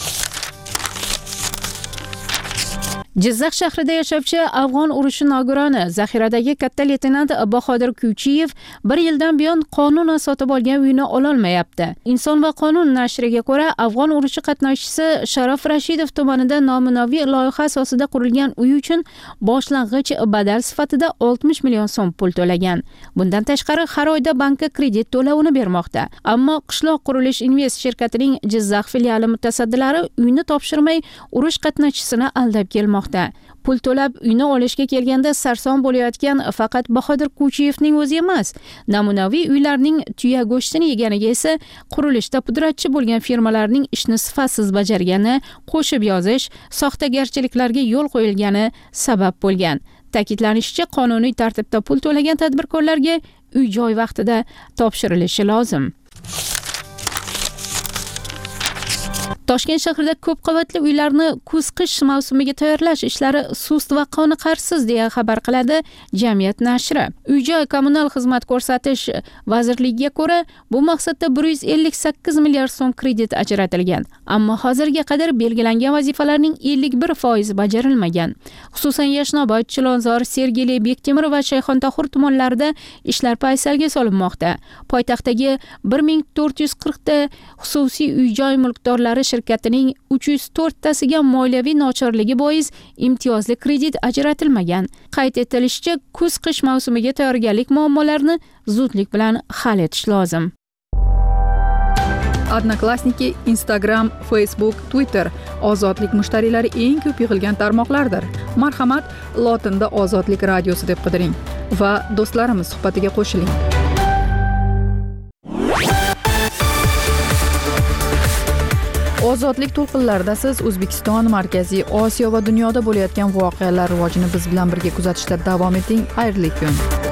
Jizzax shahrida yashovchi afg'on urushi nogironi, zaxiradagi katta leytenant Bahodir Kuychiyev bir yildan buyon qonunan sotib olgan uyini ololmayapti. Inson va qonun nashriga ko'ra, afg'on urushi qatnashchisi Sharof Rashidov tumanida nominaviy loyiha asosida qurilgan uy uchun boshlang'ich badal sifatida oltmish million so'm pul to'lagan. Bundan tashqari, har oyda bankka kredit to'lovini bermoqda. Ammo Qishloq qurilish invest shirkatining Jizzax filiali mutasaddilari uyni topshirmay, urush qatnashchisini aldab kelmoqda. Pul to'lab uyni olishga kelganda sarson bo'layotgan faqat Bahodir Kuychiyevning o'zi emas. Namunaviy uylarning tuya go'shtini yeganiga esa qurilishda pudratchi bo'lgan firmalarning ishni sifatsiz bajargani, qo'shib yozish, soxtagarchiliklarga yo'l qo'yilgani sabab bo'lgan. Ta'kidlanishicha, qonuniy tartibda pul to'lagan tadbirkorlarga uy-joy vaqtida topshirilishi lozim. Toshkent shahrida ko'p qavatli uylarni kuz-qish mavsumiga tayyorlash ishlari sust va qoniqarsiz deya xabar qiladi Jamiyat nashri. Uy-joy kommunal xizmat ko'rsatish vazirligiga ko'ra, bu maqsadda bir yuz ellik sakkiz milliard so'm kredit ajratilgan. Ammo hozirga qadar belgilangan vazifalarning ellik bir foizi bajarilmagan. Xususan Yashnobod, Chilonzor, Sergeli, Bektemir va Shayxontohur tumanlarida ishlar paysalga solinmoqda. Poytaxtdagi bir ming to'rt yuz qirq ta xususiy uy-joy mulkdorlari shirkatining uch yuz to'rt tasiga moliyaviy nochorligi bois imtiyozli kredit ajratilmagan. Qayd etilishicha, kuz-qish mavsumiga tayyorgarlik muammolarini zudlik bilan hal etish lozim. Odnoklassniki, Instagram, Facebook, Twitter ozodlik mushtariylari eng ko'p yig'ilgan tarmoqlardir. Marhamat, lotinda Ozodlik radiosi deb qidiring va do'stlarimiz suhbatiga qo'shiling. Ozodlik to'lqinlarida siz O'zbekiston, Markaziy Osiyo va dunyoda bo'layotgan voqealar rivojini biz bilan birga kuzatishda davom eting. Xayrli kun.